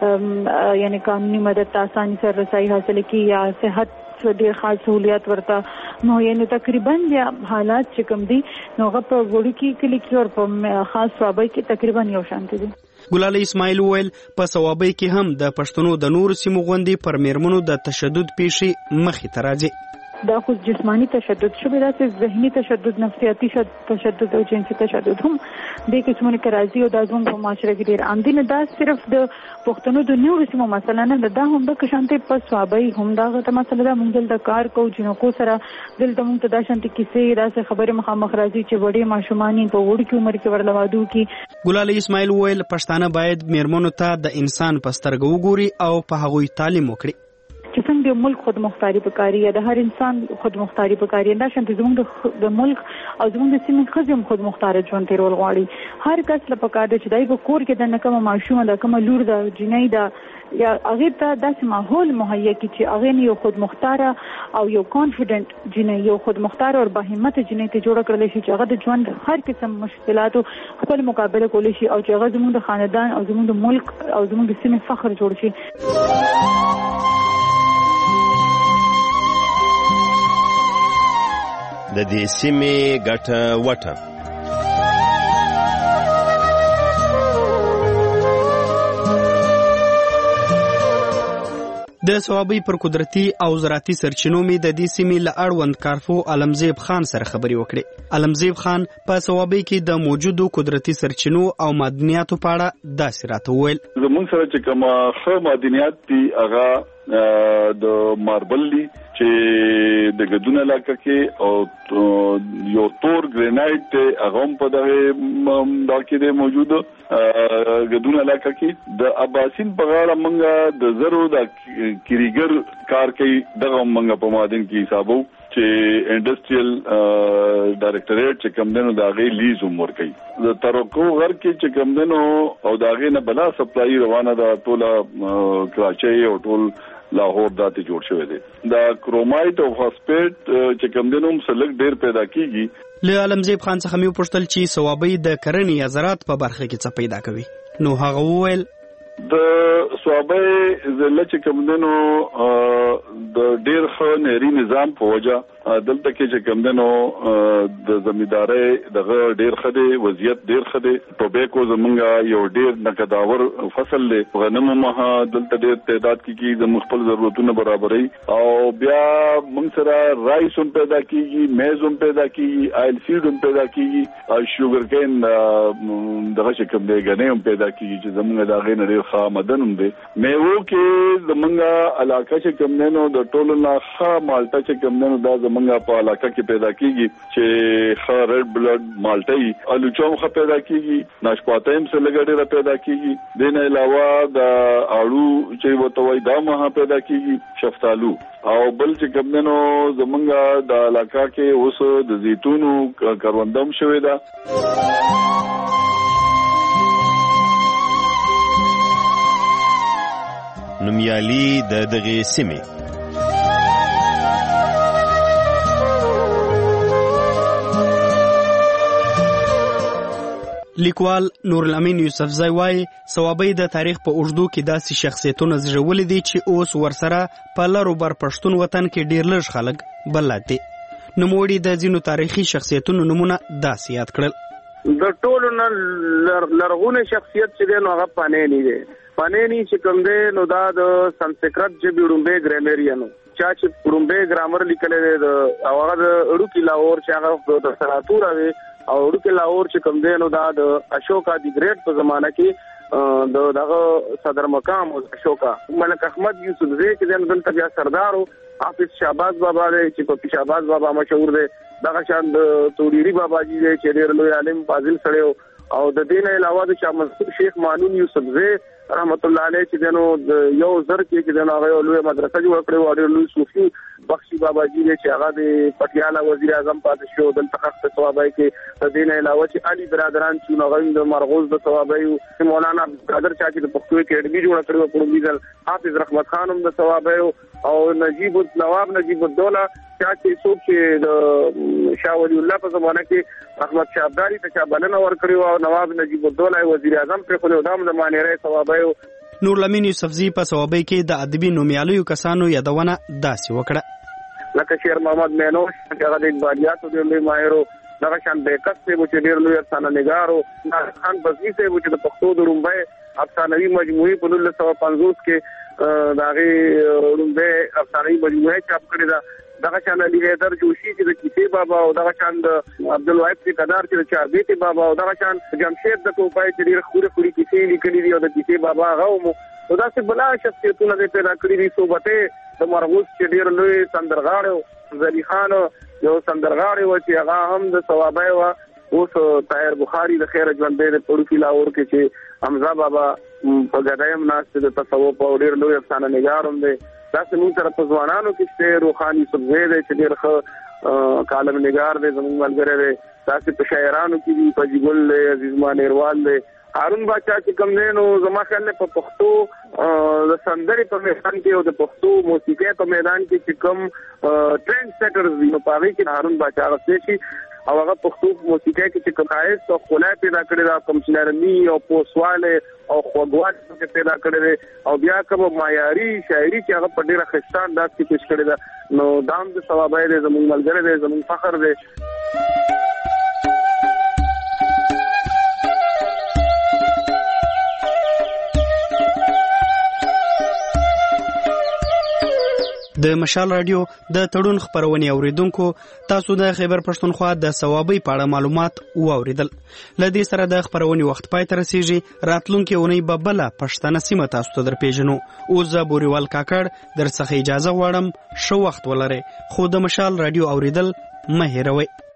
غي یعنی قانوني مدد ته آساني سره رسایي حاصل کی یا صحت ډېر خاص سہولیات ورته نو یعنی تقریبا بیا حالات چې کوم دي نو هغه په وړو کې کلی کې او په خاص صوابۍ کې تقریبا یو شان دي. ګلالۍ اسماعیل وویل په صوابۍ کې هم د پښتنو د نور سیمو غوندي پر میرمنو د تشدد پیښې مخې ته راځي. دا خو جسمانی تشدد شوی دا چې ذهني تشدد نفسیاتي تشدد او جنسي تشدد هم د قسمونو کې راځي او دا زموږ په معاشره کې ډېر عام دي. نه دا صرف د پښتنو د نورو سیمو مسله نه دا هم د شانتي په صوابۍ هم دا غته مسله ده. موږ دلته کار کوو جنکو سره دلته موږ ته دا شانتي کیسې دا خبره مخامخ راځي چې وړي ماشومانی په وړ کې عمر کې ورلوادو کې. ګلالۍ اسماعیل وویل پښتانه باید میرمنو ته د انسان په سترګو وګوري او په هغوی تعلیم وکړي. چې څنګه ملک خود مختاری پکاري یا د هر انسان خود مختاری پکاري دا شانتي زموږ د ملک او زموږ د سیمې خزم خود مختار ژوند تیرول غواړي. هر کس له پکار دی چې دای په کور کې د نکمه ماشومه د کومه لور د جنۍ دا یا هغه ته داسې ماحول مهیا کی چې هغه یو خود مختار او یو کانفیډنٹ جنۍ یو خود مختار او باهمت جنۍ ته جوړ کړل شي چې هغه د ژوند هر قسم مشکلاتو خپل مقابله کولی شي او چې هغه زموږ د خاندان او زموږ د ملک او زموږ د سیمې فخر جوړ شي. د دې سیمې ګټه وټه د ثوابي پر قدرتي او زراعتي سرچینو می د دې سیمې له اړوند کارفو علمزیب خان سره خبرې وکړې. علمزیب خان په ثوابي کې د موجودو قدرتي سرچینو او معدنیاتو په اړه داسې راته وویل. زموږ سره چې کوم ښه معدنیات دي هغه د ماربل دي چې د ګدون علاقه کې او یو تور ګرینایټ هغه هم په دغه کې موجود ګدون علاقه کې د اباسین په غاړه منګه د زرو د کریګر کار کوي دغه منګه په مادن کې حسابو چې انډستریال ډایریکټریټ چې کوم دنو دا غي لیز عمر کوي د ترکو غر کې چې کوم دنو او دا غي نه بلا سپلای روانه دا ټوله کراچي او ټول لاهور داتې جوړ شوی دی. دا کرومایټ او فاسفیټ چې کوم دنو مسلک ډیر پیدا کیږي. له علمزیب خان څخه مې پوښتل چې ثوابي د کرنې یا زراعت په برخه کې څه پیدا کوي. نو هغه وویل د ثوابي ضلع چې کوم دنو د ډیر ښه نهري نظام په وجه دلته کې چې کوم دنو د زمیندارۍ دغه ډیر ښه دی وضعیت ډیر ښه دی. ټوبیکو زمونږ یو ډیر نقداور فصل دی. غنمو مها دلته ډیر تعداد کې د خپل ضرورتونو برابرۍ او بیا موږ سره رایس هم پیدا کیږي میز هم پیدا کیږي آیل سیډ هم پیدا کیږي او شوګر کین دغه چې کوم دی غنې هم پیدا کیږي چې زمونږ د غین ډیر ښه آمدن هم دی. میوو کې زمونږ علاقه چې کوم دی نو د ټولو نه ښه مالټا چې کوم دی نو دا زمونږ په علاقه کې پیدا کیږي چې ښه ریډ بلډ مالټي الوچو هم پیدا کیږي ناشپاته هم څه لګړې پیدا کیږي. دین علاوه د اړو چې وتوي دا مها پیدا کیږي شفتالو او بل چې کوم دی نو زمونږ د علاقه کې اوس د زیتونو کروندم شوی دا. نومیالي د دغه سیمې لیکوال نورالامین یوسفزی وایي ثوابي د تاریخ په اوږدو کې داسې شخصیتونه زیږولي دي چې اوس ورسره په لر او بر پښتون وطن کې ډیر لږ خلک بلد دي. نوموړي د ځینو تاریخي شخصیتونو نمونه داسې یاد کړل. د ټولو نه لرغونی شخصیت چې دی نو هغه پانینی دی. پانینی چې کوم دی نو دا د سنسکرت ژبې ړومبی ګرامریانو چا چې ړومبی ګرامر لیکلی دی او هغه د اړوکي لاهور چې هغه د سناتور وي او اړوکي لاهور چې کوم دی نو دا د اشوکا دی ګریټ په زمانه کې دغه صدر مقام اشوکا ملک احمد یوسفزی چې دلته بیا سردارو حافظ شهباز بابا دی چې په شهباز بابا مشهور دی. دغه شان د توډيري بابا جی دی چې ډېر لوی عالم فاضل سره او د دین علاوه د شاه منصور شیخ مانون یوسفزی رحمت الله علیه چې دنو یو زر کې دنو هغه لوی مدرسه جوړ کړې و ډېر لوی صوفي بخشي بابا جی دی چې هغه د پټیالا وزیر اعظم پاتې شو دلته خاصه ثوابای کې د دین علاوه چې علي برادران چې هغه د مرغوز د ثوابای مولانا قادر چا چې د پښتو اکیډمي جوړ کړو په ویزل حافظ رحمت خان هم د ثوابای او نواب نجیب الدوله چا چې څوک چې د شاه ولی الله په زمانه کې احمد شاه ابدالي ته چا بلنه ورکړو او نواب نجیب الدوله وزیر اعظم په خپل دام د مانیرې ثوابای. نورالامین یوسفزی په ثوابي کې د ادبي نومیالیو کسانو یادونه داسې وکړه لکه شیر محمد مینوش چې هغه د اقبالیاتو د لوی ماهرو دغه شان بیکس ته چې ډېر لوی افسانه نگارو خان بزمی ته چې د پښتو د رومبای افسانوي مجموعې په 1950 کې داغه رومبای افسانوي مجموعې چاپ کړې ده. دغه شان علي حیدر جوشي چې د کیسې بابا او دغه شان د عبدالوهاب سکندر چې د چاربیتي بابا او دغه شان جمشید د کوپای چې ډېر خوري کیسې لیکلي دي او د کیسې بابا هغه نو دا څه بلا شخصیتونه دې پیدا کړی دي. صوبته د مرغوز چې ډېر لوی سندرغاړو زلی خان یو سندرغاړي و چې هغه هم د ثوابای و اوس طاهر بخاری د خیر ژوند د پړوکی لاور کې چې حمزه بابا په غدایم ناست د تصوف او ډېر لوی افسانه نگار هم دی. دا څنګه تر په ځوانانو کې روحاني سبزه دی چې ډېر ښه کالم نگار دی زموږ ملګری دی. دا په شاعرانو کې دی په جګل دی عزیزمان ایروال دی هارون باچا چې کوم دی نو زما خیال نه په پښتو د سندرې په میدان کې او د پښتو موسیقۍ په میدان کې چې کوم ټرند سیټرز دي نو په هغه کې هارون باچا غوښتي شي او هغه پښتو موسیقۍ کې چې کایس او خلای پیدا کړی دا کوم شنرمي او پوسواله او خوګوات پیدا کړی او بیا کوم معیاري شاعري چې هغه په ډیره خسته انداز کې پیش کړی دا نو دام د ثوابای د زموږ ملګری دی زموږ فخر دی. د مشال رادیو د تړون خبرونې اوریدونکو تاسو د خیبر پښتونخوا د ثوابي په اړه معلومات واوریدل. لدې سره د خبرونې وخت پای ته رسیږي. راتلونکي اونۍ به بله پښتنه سیمه تاسو ته درپېژنو. اوس زه بوریوال کاکړ درڅخه اجازه غواړم. ښه وخت ولرئ، خو د مشال رادیو اوریدل مه هېروئ.